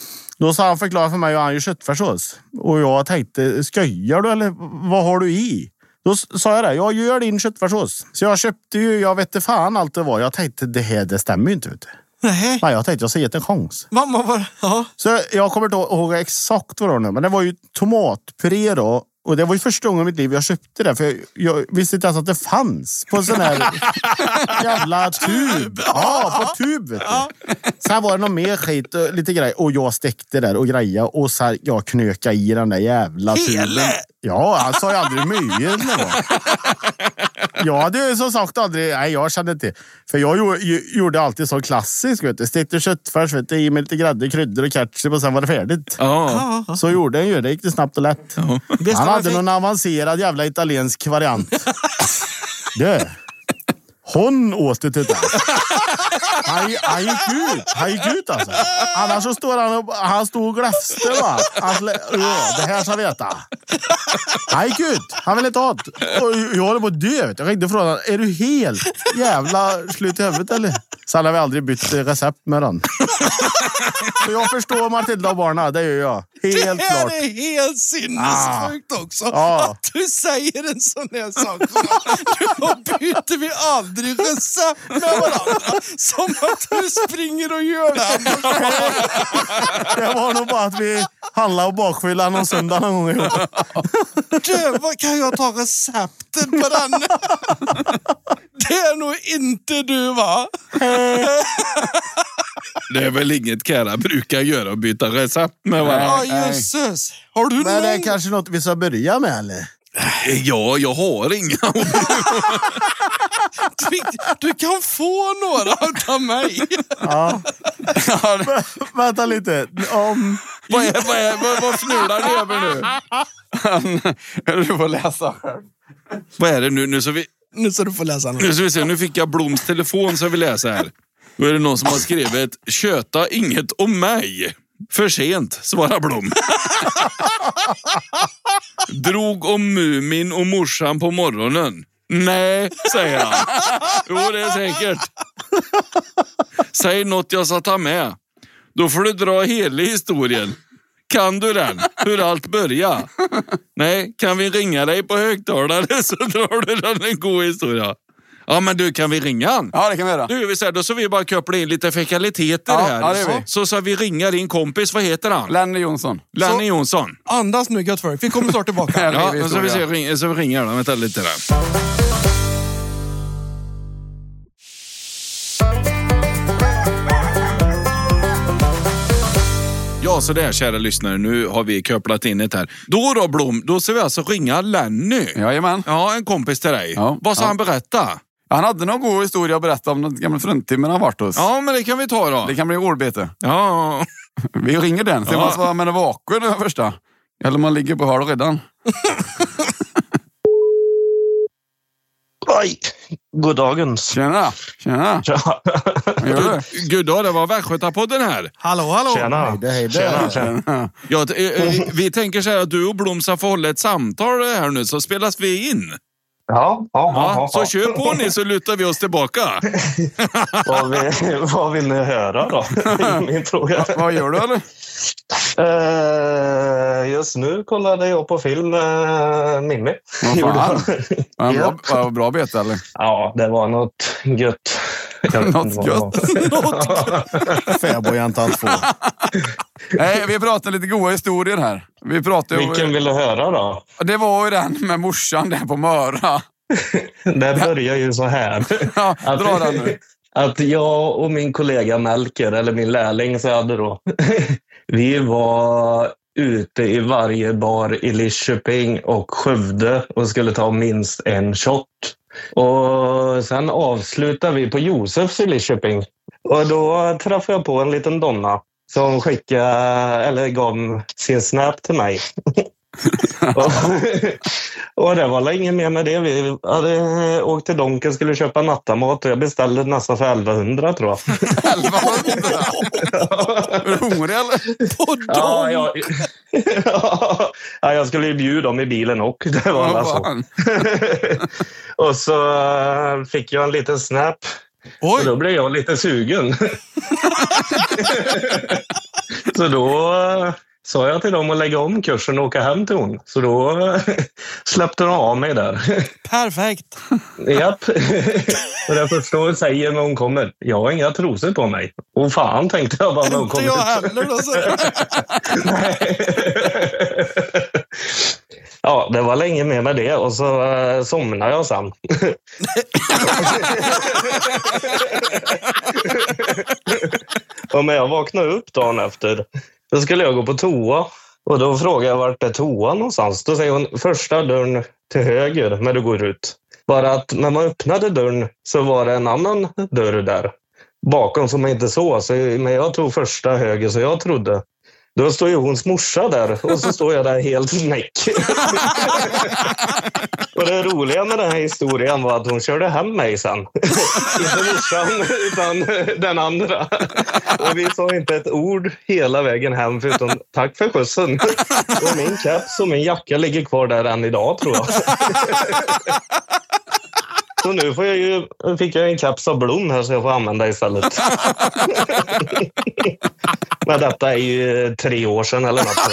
Då sa han förklara för mig hur han gör köttfärssås. Och jag tänkte, skojar du eller vad har du i? Då sa jag det, jag gör din köttfärssås. Så jag köpte ju, jag vet inte fan allt det var. Jag tänkte, det här det stämmer ju inte ut. Nej. Nej, jag tänkte jag ska ge det en chans. Mamma var... Ja. Så jag kommer inte ihåg exakt vad det var nu. Men det var ju tomatpuré då. Och det var ju första gången i mitt liv jag köpte det. För jag, jag visste inte ens att det fanns på en sån här jävla tub. Ja, på tub vet du. Ja. Sen var det någon mer skit, lite grej. Och jag stäckte där och greja. Och så jag knöka i den där jävla tuben. Ja, han sa ju aldrig mycket. Jag hade ju som sagt aldrig, nej jag kände inte. För jag gjorde alltid så klassiskt, vet du. Stekte köttfärs, vet du, i med lite grädde, kryddor och ketchup och sen var det färdigt. Ja. Så gjorde han ju, det gick det snabbt och lätt. Ja. Han hade någon avancerad jävla italiensk variant. Det. Hon åt det till det. Han, han gick ut. Han gick ut alltså. Annars så står han och, han stod och gläfste va. Han slä, ja, det här ska jag veta. Han gick ut. Han ville inte ha det. Och jag håller på att dö. Jag ringde från honom. Är du helt jävla slut i huvudet eller? Sen har vi aldrig bytt recept med den. Så jag förstår Matilda och barnen. Det gör jag. Helt det här klart. är helt sinnessjukt ah. också. Ah. Att du säger en sån här sak. Då byter vi aldrig recept med varandra. Som att du springer och gör det. Det var nog bara att vi handlade och bakfyllade någon söndag någon gång ihop. Du, vad kan jag ta receptet på den? Det är nog inte du va? Det är väl inget Kära brukar göra, byta recept med varandra. Ja, jösses. Har du Men någon? det är kanske något vi ska börja med, eller? Ja, jag har inga. Du, du kan få några av mig. Ja. Ja det... Vänta lite. Om... Vad, är, vad, är, vad, vad fnular ni över nu? Du får läsa själv. Vad är det nu? Nu så vi... Nu så du får läsa nu. Så vi se, nu fick jag Bloms telefon så vi läser här. Då är det någon som har skrivit köta inget om mig. För sent, svarar Blom. Drog om Mumin och morsan på morgonen. Nej, säger han. Jo, det är säkert. Säg något jag ska ta med. Då får du dra hela historien. Kan du den? Hur allt börjar? Nej, kan vi ringa dig på högtalare så drar du den en god historia. Ja, men du, kan vi ringa han? Ja, det kan vi göra. Du, vi säger, då så vi bara koppla in lite fekaliteter ja, här. Ja, det är vi. Så så vi ringar din kompis, vad heter han? Lenny Jonsson. Lenny så, Jonsson. Andas nu gött för. Vi kommer snart tillbaka. Ja, ja så vi ser, ring, så vi ringer då. Vänta lite där. Ja, så där kära lyssnare, nu har vi kopplat in ett här. Då då Blom, då ska vi alltså ringa Lenny. Jajamän. Ja, en kompis till dig. Ja, vad ska ja. han berätta? Han hade någon god historia att berätta om något gamla fruntimmer han varit hos. Ja, men det kan vi ta då. Det kan bli ordbete. Ja. Vi ringer den. Ser ja. man vad man är vaken den första. Eller man ligger på hörd redan. Oj, god dagens. Tjena, tjena. Ja. God, god dag, det var Västgötapodden här. Hallå, hallå. Tjena. Hej, hej, tjena, tjena. Ja, t- eh, vi tänker så här att du och Blom ska få hålla ett samtal här nu, så spelas vi in. Ja, ja, ja, Ja, så ja. kör på ni så lutar vi oss tillbaka. vad, vill, vad vill ni höra då? Min fråga. Vad gör du eller? Uh, just nu kollade jag på film med Mimmi. Vad fan? Var Ja. bra, var bra bete eller? Ja, det var något gött. Något gött. Fäbodjäntan två. Nej, vi pratar lite goda historier här. Vi pratar ju... Vilken vill du höra då? Det var ju den med morsan där på Möra. Det börjar ju så här. Ja, att, dra den nu. Att jag och min kollega Melker, eller min lärling Söder då, vi var ute i varje bar i Lidköping och Skövde och skulle ta minst en shot. Och sen avslutade vi på Josefs i Lidköping. Och då träffade jag på en liten donna som skickade, eller gav sin snap till mig. och, och det var inget mer med det. Vi hade åkt till Donken och skulle köpa nattamat och jag beställde nästan för elvahundra tror jag. elvahundra? Är du hungrig eller? På ja, ja, ja, jag skulle ju bjuda dem i bilen och det var alla så. Och så fick jag en liten snap. Oj. Och då blev jag lite sugen. Så då sa jag till dem att lägga om kursen och åka hem till hon. Så då släppte de av mig där. Perfekt. Japp. Och det första hon säger när hon kommer, jag har inga trosor på mig. Och fan, tänkte jag bara när hon Inte kommer. jag heller då. Så. Nej. Ja, det var länge med med det och så uh, somnade jag sen. Och när jag vaknade upp dagen efter, då skulle jag gå på toa. Och då frågade jag vart är toan någonstans. Då säger hon första dörren till höger när du går ut. Bara att när man öppnade dörren så var det en annan dörr där bakom som jag inte såg. Så, men jag tog första höger så jag trodde. Då står ju hons morsa där och så står jag där helt snäck. Och det roliga med den här historien var att hon körde hem mig sen. Inte morsan utan den andra. Och vi sa inte ett ord hela vägen hem förutom tack för skjutsen. Och min caps och min jacka ligger kvar där än idag tror jag. Så nu får jag ju, fick jag en caps av Blom här så jag får använda istället. Men detta är ju tre år sedan eller något.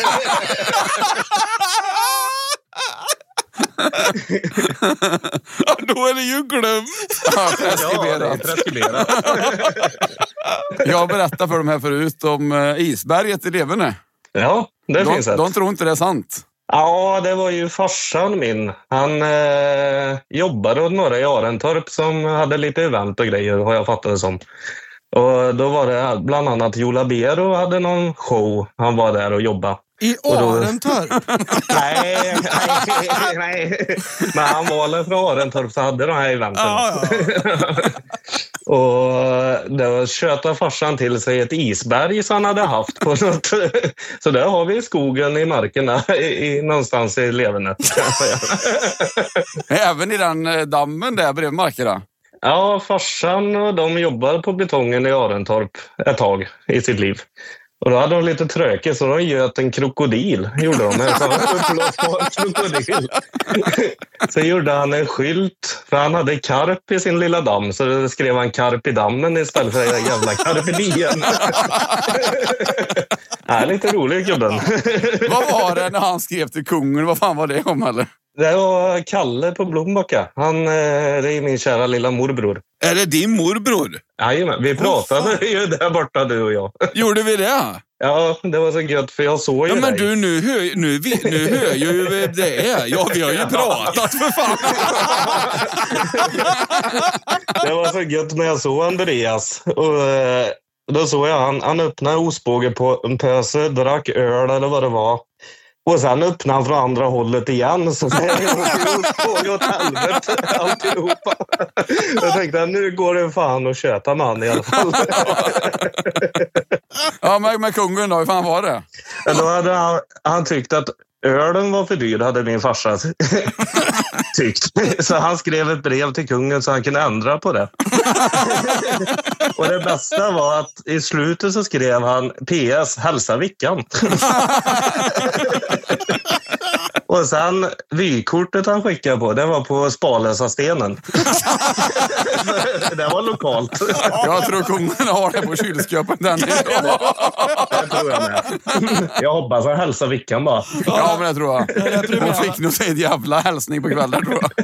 Ja, då är det ju glömt. Ja, preskriberat. preskriberat. Jag berättade för dem här förut om uh, isberget i Levene. Ja, det de, finns ett. De tror inte det är sant. Ja, det var ju farsan min. Han eh, jobbade åt några i Arentorp som hade lite event och grejer, har jag fattat det som. Och då var det bland annat Jola Bero hade någon show. Han var där och jobbade. I Arentorp? nej, nej, nej. Men han var väl från Arentorp så hade de här eventen. Ja, ja. Och då köta farsan till sig ett isberg som han hade haft på något. Så där har vi i skogen i markerna i, i, någonstans i Levene. Även i den dammen där bredvid markerna. Ja, farsan och de jobbade på betongen i Arentorp ett tag i sitt liv. Och då hade de lite tröke så de göt en krokodil, gjorde de. En sån uppblåsbar krokodil. Så gjorde han en skylt, för han hade karp i sin lilla damm. Så då skrev han karp i dammen istället för en jävla karp i dien. Ja, lite rolig gubben. Vad var det när han skrev till kungen? Vad fan var det om eller? Det var Kalle på Blombacka. Han, det är min kära lilla morbror. Är det din morbror? Jajamän, vi pratade oh, ju där borta du och jag. Gjorde vi det? Ja, det var så gött för jag såg ju ja, men dig. du, nu hör, nu, vi, nu hör ju vem det är. Ja, vi har ju pratat för fan. Det var så gött när jag såg Andreas. Och då såg jag han, han öppnade ostbåge på en pöse, drack öl eller vad det var. Och sen öppnade han från andra hållet igen. Så det är åt helvete alltihopa. Jag tänkte att nu går det fan att köta man i alla fall. Ja, men med kungen då, hur fan var det? Då hade han, han tyckt att ölen var för dyr, hade min farsa tyckt. Så han skrev ett brev till kungen så han kunde ändra på det. Och det bästa var att i slutet så skrev han P S, hälsa Vickan. Och sen vykortet han skickade på, det var på Spalösa stenen. Det var lokalt. Jag tror kungen har det på kylskåpet den. Det tror jag med. Jag hoppas han hälsar Vickan bara. Ja, men det tror jag. Hon fick nog sig en jävla hälsning på kvällen, tror jag.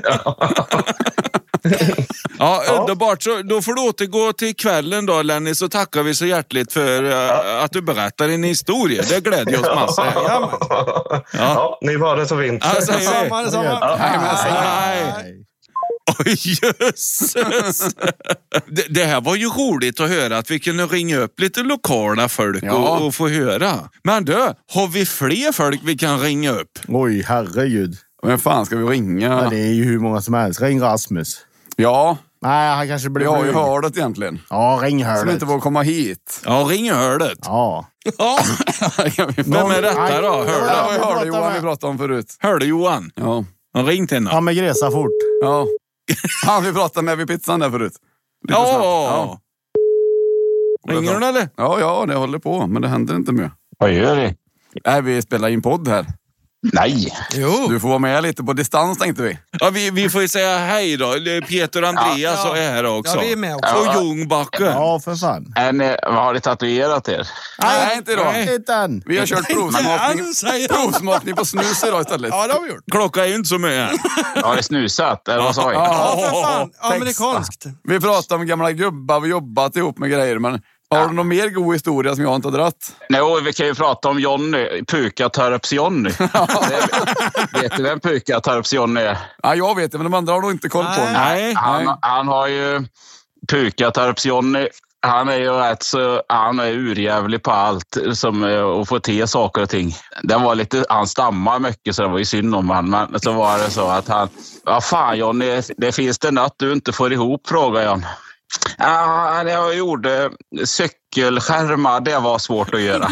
Ja, underbart. Så då får du återgå till kvällen då, Lenny, så tackar vi så hjärtligt för uh, att du berättar din historia. Det glädjer oss massor. Ja, ja. Ja, ni var det så fint. Ja, säger vi. Samma, samma. Ja. Nej, men säg Nej. Oj, jösses. det, det här var ju roligt att höra att vi kunde ringa upp lite lokala folk Ja. och, och få höra. Men du, har vi fler folk vi kan ringa upp? Oj, herregud. Men fan ska vi ringa? Ja, det är ju hur många som helst. Ring Rasmus. Ja, Nej, han kanske blir vi har ju blyg. hördet egentligen. Ja, ring Som hördet. inte får komma hit. Ja, ring hördet. Ja. Ja. Vem är detta då? Nej, Hörde, Ja, vi hörde pratar Johan med- vi pratade om förut. hörde Johan? Ja, Han ring till henne. Han med Gresa fort. ja. Han vi pratade med vid pizzan där förut. Lite snabbt. Ja. Ringer hon eller? Ja, ja, det håller på. Men det händer inte mer. Vad gör ni? Nej, vi spelar in podd här. Nej. Jo. Du får vara med lite på distans, tänkte vi. Ja, vi, vi får ju säga hej då. Peter och Andreas Ja. är här också. Ja, vi är med också. Och Ljungbacke. Ja, för fan. Är ni, har ni tatuerat er? Nej, inte idag. Nej, inte än. Vi har kört provsmakning, Men, säger han. provsmakning på snus idag istället. Ja, det har vi gjort. Klockan är ju inte så mycket än. Har ni snusat? Eller vad sa jag? Ja, för fan. Amerikanskt. Vi pratar om gamla gubbar vi jobbat ihop med grejer, men har du någon mer god historia som jag inte har dratt? Nej, vi kan ju prata om Jonny. Pukatorps Jonny. Vet du vem Pukatorps Jonny är? Ja, jag vet det, men de andra har nog inte koll på Nej. den. Nej. Han, han har ju Pukatorps Jonny. Han är ju rätt så, han är urjävlig på allt som att få till saker och ting. Det var lite, han stammar mycket så det var ju synd om han. Men så var det så att han, vad fan Jonny, det finns det något du inte får ihop, frågar jag. Ja, jag gjorde cykelskärmar, det var svårt att göra.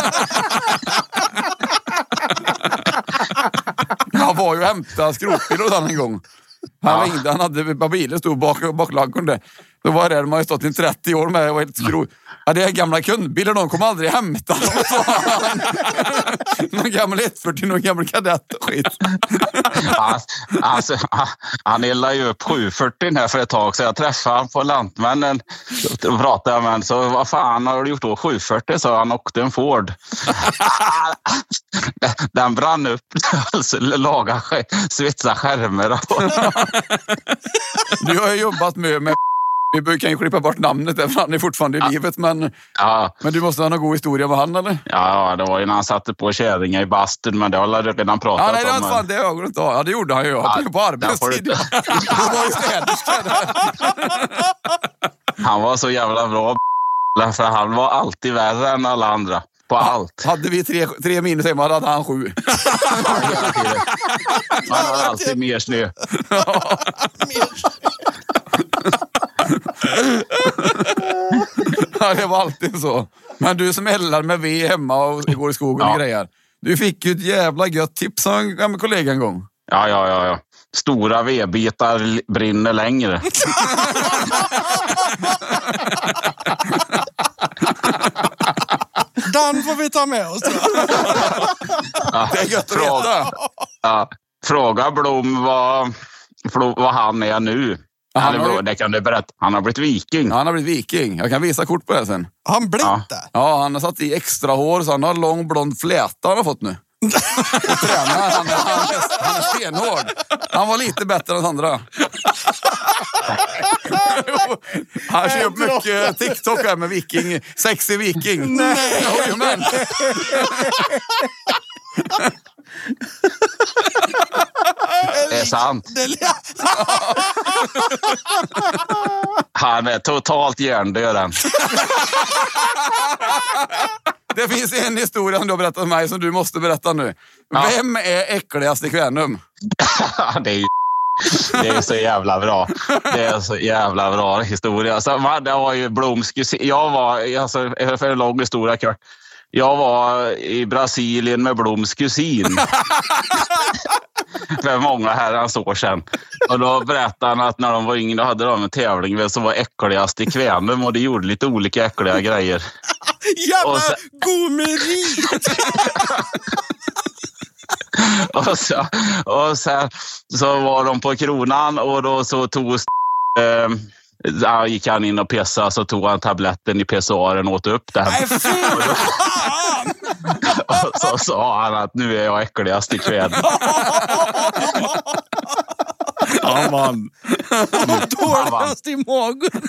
Han var ju hämta skrotbil hos han en gång. Han ja. ringde, han hade bilen stod bak, bak ladugården. Då var det, de har ju stått i trettio år med och helt skrot. Ja, det är gamla kundbilar, de kommer aldrig hämta dem, sa han. Någon gammal ett fyrtio, någon gammal kadett och skit. Alltså, han eldade ju upp sju fyrtio här för ett tag, så jag träffade han på Lantmännen och pratade med honom. Så vad fan har du gjort då? sju fyrtio, så han åkte en Ford. Den brann upp, alltså laga svitsa skärmar. Du har ju jobbat med, med vi kan ju klippa bort namnet där, för han är fortfarande i ja. livet, men, ja. men du måste ha någon god historia med han, eller? Ja, det var ju när han satte på kärringar i bastun, men det har jag redan pratat ja, nej, om. Nej, fan, det har jag inte. Ja, det gjorde han ju. Ja, på arbetstid. Du... Han var ju städerska där. Han var så jävla bra, för han var alltid värre än alla andra. På allt. Hade vi tre, tre minus hemma, hade han sju. Han hade alltid mer snö. Ja. Ja, det var alltid så. Men du som eldar med ved hemma och går i skogen ja. och grejer. Du fick ju ett jävla gött tips av en gammal kollega en gång. Ja, ja, ja, ja. Stora vedbitar brinner längre. Den får vi ta med oss. Ja, det är gött att veta. Ja, fråga Blom vad, vad han är nu. Han, han, har, det kan du berätta. Han har blivit viking. Ja, han har blivit viking. Jag kan visa kort på det sen. Han blivit ja. det? Ja, han har satt i extra hår, så han har lång blond fläta han har fått nu. Och tränar. Han är, han, är, han är stenhård. Han var lite bättre än andra. Han kör upp mycket TikTok här med viking. Sexy viking. Nej. Oj, men. Det är sant. Han är totalt hjärndöd. Det finns en historia som du har berättat för mig som du måste berätta nu. Ja. Vem är äckligast i Kvänum? Det är ju det är så jävla bra. Det är så jävla bra historia. Så, det var ju Bloms kusin. Jag var, alltså, för en lång historia kört. Jag var i Brasilien med Bloms kusin. För många herrans år sedan. Och då berättade han att när de var yngre hade de en tävling som var äckligast i Kvänum, och det gjorde lite olika äckliga grejer. Jävla sen... god merit! och, så, och sen så var de på Kronan, och då så tog eh, ja, gick han in och pissade, så tog han tabletten i pissoaren och åt upp den. Nej, och så sa han att nu är jag äckligast i Kvänum. Ja, man. Tårligast i magen.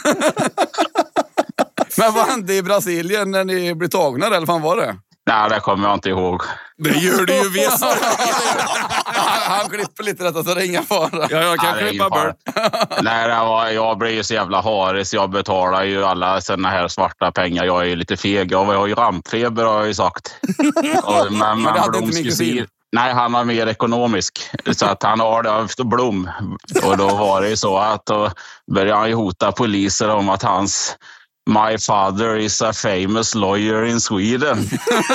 Men vad hände i Brasilien när ni blev tagna, eller vad var det? Nej, det kommer jag inte ihåg. Det gör du ju visst. Han klipper lite detta, så det är inga fara. Ja, jag kan Nej, klippa bort. Nej, det var, jag blir ju så jävla haris. Jag betalar ju alla såna här svarta pengar. Jag är ju lite feg. Jag har ju rampfeber, har jag ju sagt. Och, men, men, men det hade inte min kusin. Nej, han var mer ekonomisk. Så att han har det efter Blom. Och då var det ju så att då började han ju hota poliser om att hans My father is a famous lawyer in Sweden.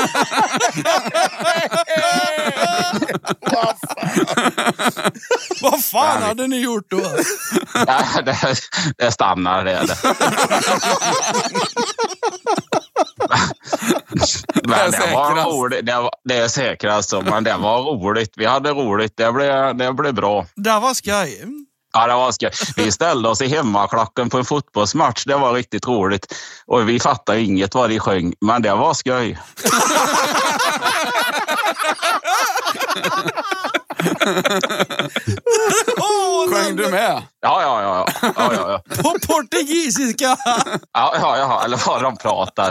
Vad fan, Vad fan hade ni gjort då? Ja, det, det stannar det. Men det var roligt. Det, var, det är säkert alltså, men det var roligt. Vi hade roligt. Det blev, det blev bra. Det var skoj. Ja, det var skoj. Vi ställde oss i hemmaklacken på en fotbollsmatch. Det var riktigt roligt. Och vi fattade inget vad de sjöng, men det var skoj. Oh, Sjöng du med? Ja, ja, ja. ja, ja, ja. på portugisiska. Ja, ja, ja, eller vad de pratar.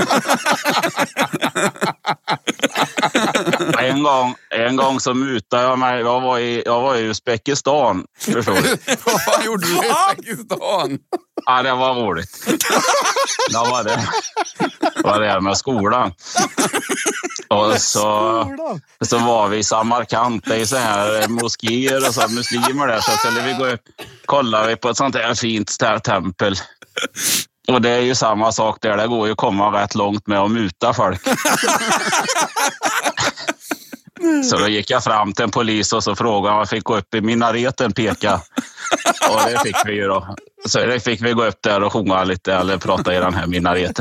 En gång, en gång så mutade jag mig. Jag var i, jag var i Uzbekistan, förstår du. Vad fan gjorde du i Uzbekistan? Ja, det var roligt. Det var det. Det var det med skolan. Och så, så var vi i Samarkand. Det är så här moskéer och så muslimer där. Så skulle vi gå upp, kollar vi på ett sånt här fint där tempel. Och det är ju samma sak där. Det går ju att komma rätt långt med att muta folk. Så då gick jag fram till en polis och så frågade om jag fick gå upp i minareten, peka. Och det fick vi ju då. Så det fick vi gå upp där och sjunga lite eller prata i den här minareten.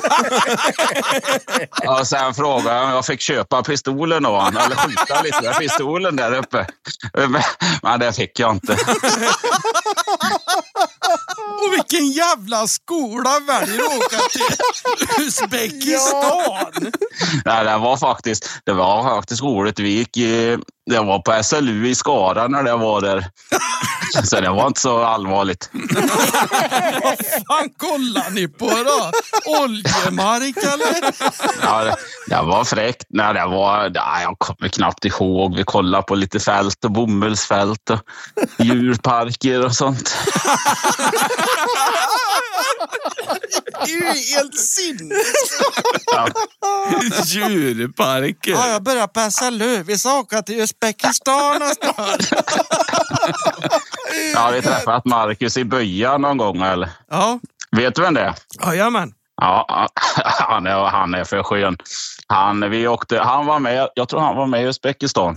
Och sen frågade jag om jag fick köpa pistolen då, eller skjuta lite med pistolen där uppe. Men det fick jag inte. Och vilken jävla skola väljer att åka till Uzbekistan. Nej, det var faktiskt, det var faktiskt roligt. Vi gick i, det var på S L U i Skara när det var där. Så det var inte så allvarligt. Vad fan kollar ni på då? Oljemark eller? Ja, det, det var fräckt. Nej, det var, nej, jag kommer knappt ihåg. Vi kollade på lite fält och bomullsfält och djurparker och sånt. Det är ju helt sinnes. Ja. Djurparker. Ja, jag börjar på S L U. Vi ska åka till Uzbekistan snart. Jag har träffat Marcus i Böja någon gång, eller? Ja. Vet du vem det är? Jajamän. Ja, han är, han är för skön. Han, vi åkte, han var med, jag tror han var med i Uzbekistan.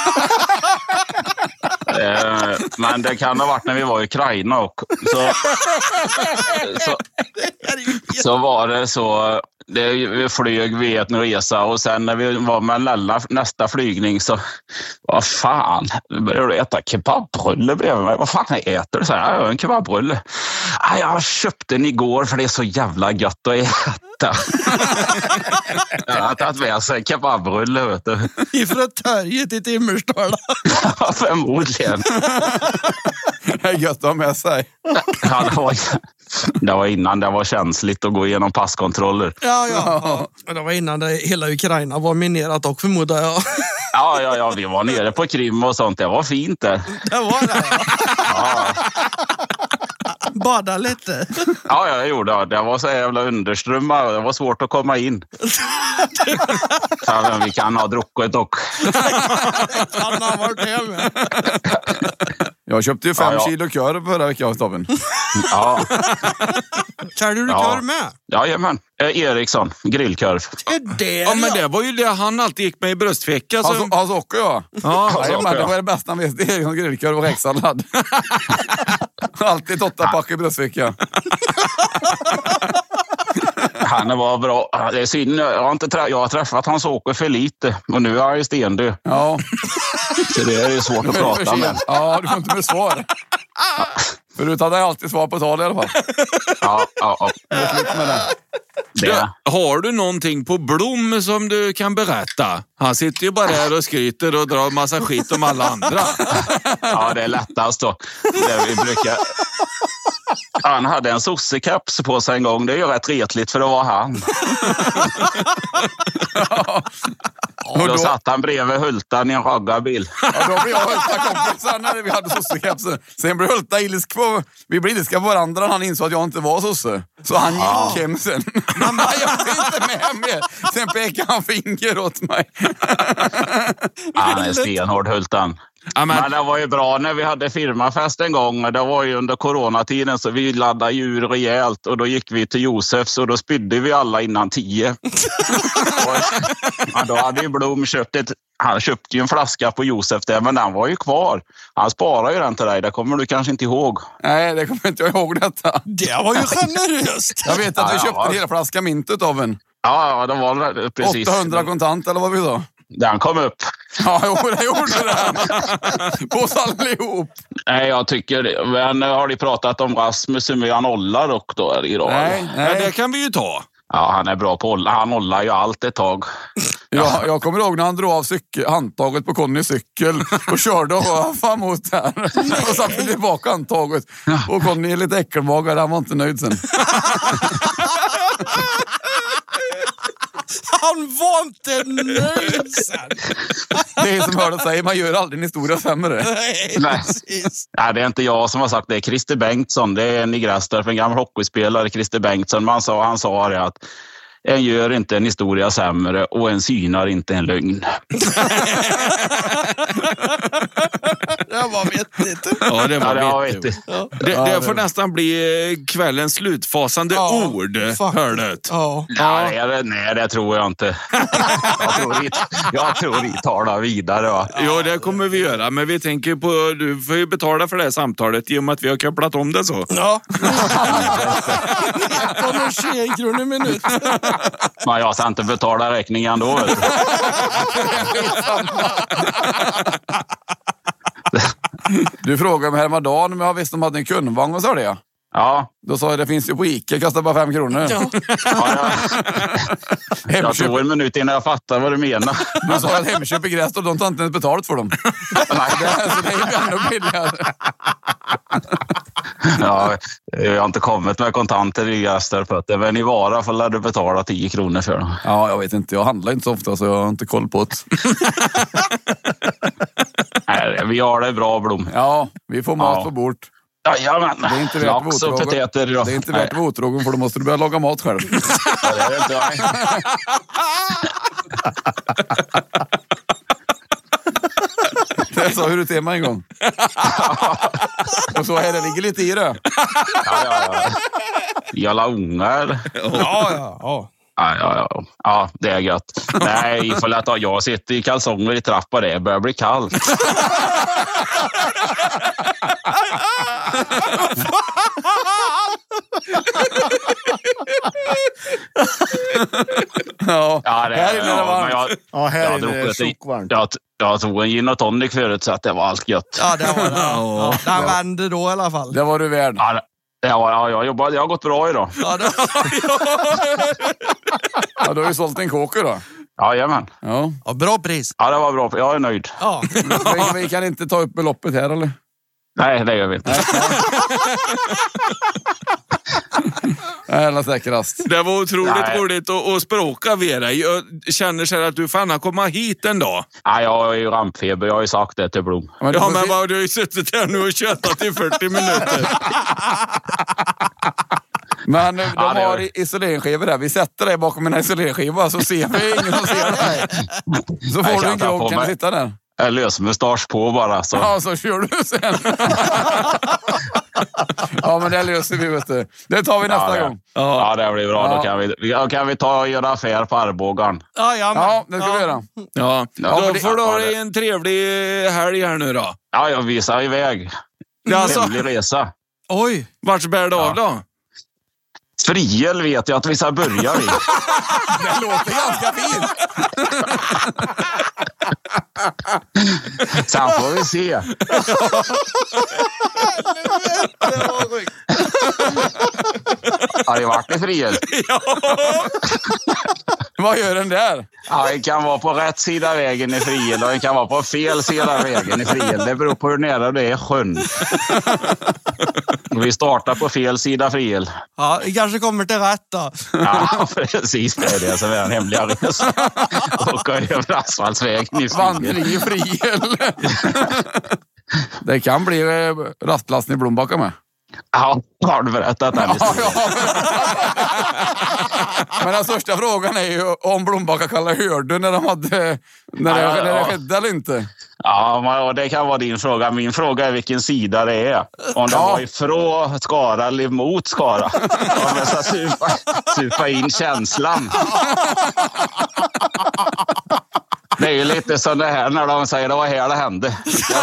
eh, men det kan ha varit när vi var i Ukraina och så, så, så var det så. Det, vi flög vid en resa och sen när vi var med nästa flygning så vad fan, började du äta kebabrulle bredvid mig? Vad fan äter du? Så här, jag en kebabrulle. Ah, jag köpte den igår för det är så jävla gött att äta. Jag har tagit med sig kebabrulle, vet du. Ifrån Törjet i Timmersdala. Ja, förmodligen. Det är gött att ha med sig. Ja, det var, det var innan det var känsligt att gå igenom passkontroller. Ja, ja. ja. Det var innan det, hela Ukraina var minerat och förmodar jag. Ja, ja, ja, vi var nere på Krim och sånt. Det var fint där. Det var det, ja. Ja. Bada lite. Ja, jag gjorde det. Det var så jävla underströmmar. Det var svårt att komma in. Ja, vi kan ha druckit och... Han har varit hemma. Jag köpte ju fem Ja, ja. kilo korv förra veckan, Tobben. Ja, Kör du Ja. korv med? jajamän. Eh, Eriksson, grillkorv. Det är det, Ja, men det var ju det han alltid gick med i bröstficka. Så... Hans, hans Ocke, ja. Ja, Ja, men det ja. var det bästa han visste. Erikssons grillkorv och räksallad. Alltid åtta pack i bröstficka. Han var bra. Det är synd. Jag har, inte trä- jag har träffat hans Åke för lite. Och nu är han ju stendöd. Ja. Så det är ju svårt att prata med. Ja, du får inte med svar. Förut hade jag alltid svar på tal i alla fall. Ja, ja, ja. Det är slut med det. Det. har du någonting på Blom som du kan berätta? Han sitter ju bara här och skryter och drar massa skit om alla andra. Ja, det är lättast då. Det vi brukar... Han hade en sossekaps på sig en gång. Det är ju rätt retligt för att vara han. Och då, då- satt han bredvid Hultan i en raggarbil. Ja, då blev jag Hulta kompisar när vi hade sossekepsen. Sen blev Hulta ilsk på... Vi blev ilska på varandra. Han insåg att jag inte var sosse. Så han gick hem sen. Mamma, jag är inte med mer. Sen pekade han finger åt mig. Han är stenhård, Hultan. Ja, men, Men det var ju bra när vi hade firmafest en gång. Det var ju under coronatiden så vi laddade djur rejält. Och då gick vi till Josefs och då spydde vi alla innan tio. Och, ja, då hade ju Blom köpt ett... Han köpte ju en flaska på Josef där, men den var ju kvar. Han sparade ju den till dig, det kommer du kanske inte ihåg. Nej, det kommer inte jag ihåg detta. Det var ju generöst. Jag vet att vi Ja, köpte ja. en hel flaska myntet av en. Ja, ja, det var precis. åttahundra kontant eller vad vi sa? Den kom upp. Ja, jo, det gjorde den. På oss allihop. Nej, jag tycker det. Men har de pratat om Rasmus som är nollar och då idag? Nej, Ja, nej. det kan vi ju ta. Ja, han är bra på att hålla. Han håller ju allt ett tag. Ja, jag kommer ihåg när han drog av cykel, handtaget på Connys cykel och körde och fan mot där. Och satte tillbaka handtaget. Och Conny är lite äckelmagad, han var inte nöjd sen. Han var inte nöjd sen. Det är som hörde säga, man gör aldrig en historia sämre. Nej, Nej. precis. Nej, det är inte jag som har sagt det. Det är Christer Bengtsson. Det är en i Grästorp, en gammal hockeyspelare, Christer Bengtsson. Man sa, han sa det att en gör inte en historia sämre och en synar inte en lögn. Det var vettigt. Ja, det var Ja, det var vettigt. vettigt. Ja. Det, det får nästan bli eh, kvällens slutfasande Ja, ord, faktiskt. hörnet. Ja. Ja, det är det, nej, det tror jag inte. Jag tror vi, jag tror vi tar det vidare. Va? Ja, det kommer vi göra. Men vi tänker på, du får ju betala för det här samtalet i och med att vi har kopplat om det så. Ja. nitton och tjugo kronor i minut. Men jag ska inte betala räkningen då. Vet du. Du frågade mig häromdagen om jag visste om att hade en kundvagn och sa det. Ja, Då sa jag det finns ju på Ica, kostar bara fem kronor. Ja. ja jag, jag Hemköp, tog en minut innan jag fattar vad du menar. du sa att Hemköp i Grästorp, de tar inte ens betalt för dem. Nej, det, så det är ju ännu billigare. Ja, jag har inte kommit med kontanter i Grästorp, men i Vara får du betala tio kronor för dem. Ja, jag vet inte. Jag handlar inte så ofta så jag har inte koll på det. Nej, vi har det bra, Blom. Ja, vi får mat Ja. på bord. Jajamän. Det är inte värt Lax och våtrågen. potäter idag. Det är inte värt Nej, våtrågen för då måste du börja laga mat själv. det är det inte. Nej. Det sa hur du till mig en gång. Och så är det, ligger lite i det. Ja, ja, ja. Jalla ungar. Ja, ja, ja. Ja, ja, ja. Ja, det är gött. Nej, ifall att jag sitter i kalsonger i trappa, det börjar bli kallt. Ja, Ja, det här inne är det ja, varmt. men jag, Ja, här jag inne är det druckit i- tjockvarmt. jag, jag tog en gin och tonic förut så att det var allt gött. Ja, det var det. Ja. Den vände då i alla fall. Det var du värd. Ja, det, ja, ja, jag jobbar, det har gått bra idag. Ja, det... Ja, du har ju sålt en kåker då. Jajamän. Ja. ja, bra pris. Ja, det var bra. Jag är nöjd. Ja. Vi, vi kan inte ta upp beloppet här, eller? Nej, det gör vi inte. Nej, eller säkrast. Det var otroligt Nej. roligt att, att språka Vera. Jag känner så här att du fan har komma hit en dag. Nej, jag har ju rampfeber. Jag har ju sagt det till Blom. Men du Ja, får men se- vad, du har ju suttit här nu och tjötat i fyrtio minuter. Men de Ja, det gör har det. isoleringsskivor där. Vi sätter dig bakom en isoleringsskiva så ser vi ingen som ser dig. Så Jag får du kan en ta på grogg, kan du mig. sitta där? Jag lösmustasch på bara. Så. Ja, så kör du sen. Ja, men det löser vi, vet du. Det tar vi nästa Ja, det- gång. Ja, det blir bra. Ja. Då kan vi, då kan vi ta och göra affär på Arbogan. Ja, ja, men. Ja, det ska vi göra. Ja, Ja, då men det- får du ja, ha det- en trevlig helg här nu då. Ja, jag visar iväg. Ja, alltså, Hemlig resa. Oj. vart bär det av då? Friel vet jag att vi ska börja vid. Det låter ganska fint. Sen får vi se. Har det varit i Friel? Vad gör den där? Ja, det kan vara på rätt sida vägen i Friel och det kan vara på fel sida vägen i Friel. Det beror på hur nära det är sjön. Vi startar på fel sida Friel. Ja, det kanske kommer till rätt då. Ja, precis. Det är det som är en hemlig resa. Åka över asfaltsvägen i Friel. Vandring i Friel. Det kan bli eh, rastplatsen i Blombacka med. Ja, har du berättat den Ja, historien? ja. Men den största frågan är ju om Blombacka kallar hörde när de hade när det, Ja, ja, när det ja. skedde eller inte. Ja, men- och det kan vara din fråga. Min fråga är vilken sida det är. Om det Ja. var ifrån Skara eller mot Skara. Om jag ska supa, supa in känslan. Det är ju lite som det här när de säger det var här det hände.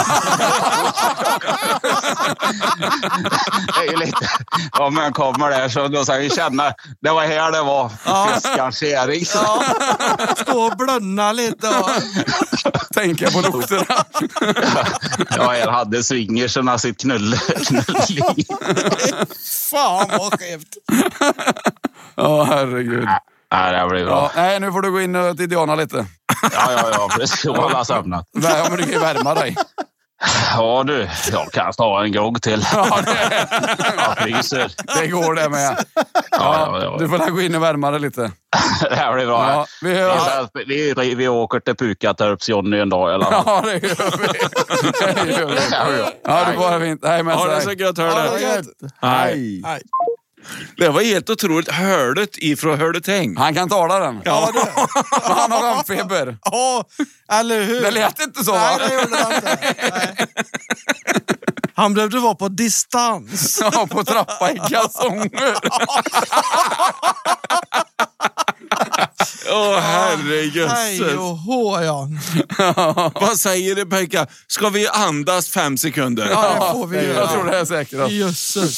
Det är ju lite, om man kommer där så då säger vi känna, det var här det var. Fiskarskering. Ja, stå och blunna lite. Och... Tänka på lukterna. Ja, jag hade swingerserna sitt knull, knulliv. Fan vad skevt. Ja, herregud. Nej, det blir bra. Ja, nej, nu får du gå in och till Diana lite. Ja, ja, ja. Precis. Hålla sömnat. Ja, men du kan ju värma dig. Ja, du. Jag kan ta en grogg till. Ja, det, Ja, priser. det går det med. Ja, ja, ja. Du får gå in och värma dig lite. Det här blir bra. Ja, vi, hör... Vi, vi, vi åker till Pukatorps Johnny en dag eller? Ja, det gör vi. Det gör vi. Ja, det var fint. Hej, men Ja, det är så så gött, hör det. Ja, Hej. Nej. Det var helt otroligt. Hördet ifrån Hördetäng. han kan tala den. Ja, det. Men han har rampfeber. Ja, eller hur? Det lät inte så, Nej, va? det gjorde han inte. Nej. Han behövde vara på distans. Ja, på trappa i kalsonger. Åh, herregud. Hej och hå, Jan. Vad säger du, Pekka? Ska vi andas fem sekunder? Ja, det får vi Jag göra. tror det är säkert. Jösses.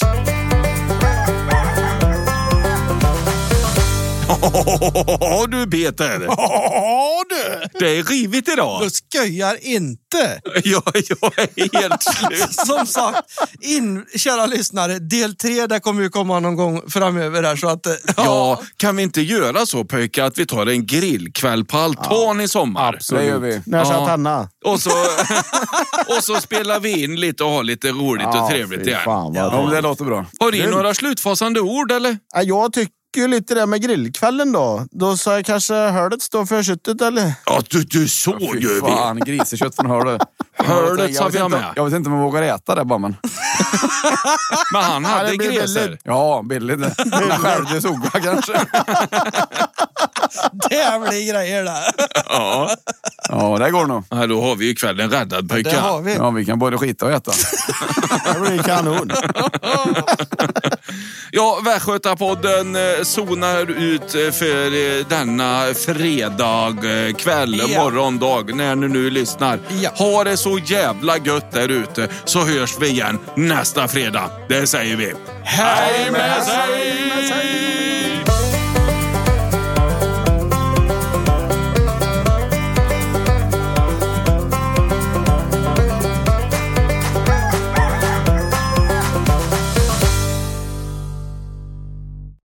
Ja, du Peter. Ja, du. Det är rivigt idag. Du skojar inte. Jag, jag är helt slut. Som sagt, in, kära lyssnare, del tre där kommer ju komma någon gång framöver här så att... Ja, Ja, kan vi inte göra så, Pekka, att vi tar en grillkväll på altan i sommar? Det gör vi. När Ja. satt Hanna? Och så, och så spelar vi in lite och har lite roligt och trevligt fy igen. fan, vad Ja, men roligt. det låter bra. Har du några slutfasande ord, eller? Ja, jag tycker ju lite det med grillkvällen då. Då sa jag kanske hördet stå för köttet eller? Ja, du, du så Fy gör vi. fan, grisekött från hörde. Hördet sa Jag vi vet ha inte- med. Jag vet inte om jag vågar äta det bara, men... Men han hade det blir gräser. väldigt- Ja, billigt det. Men själv det såg jag kanske. det blir grejer där. Ja. Ja, det går nog. Ja, då har vi ju kvällen räddad, Det Pekka. har vi. Ja, vi kan både skita och äta. Det blir kanon. Ja, Västgötapodden eh, zonar ut eh, för eh, denna fredag eh, kväll, Ja. morgondag, när ni nu lyssnar. Ja. Ha det så jävla gött där ute, så hörs vi igen nästa fredag. Det säger vi. Hej med sig!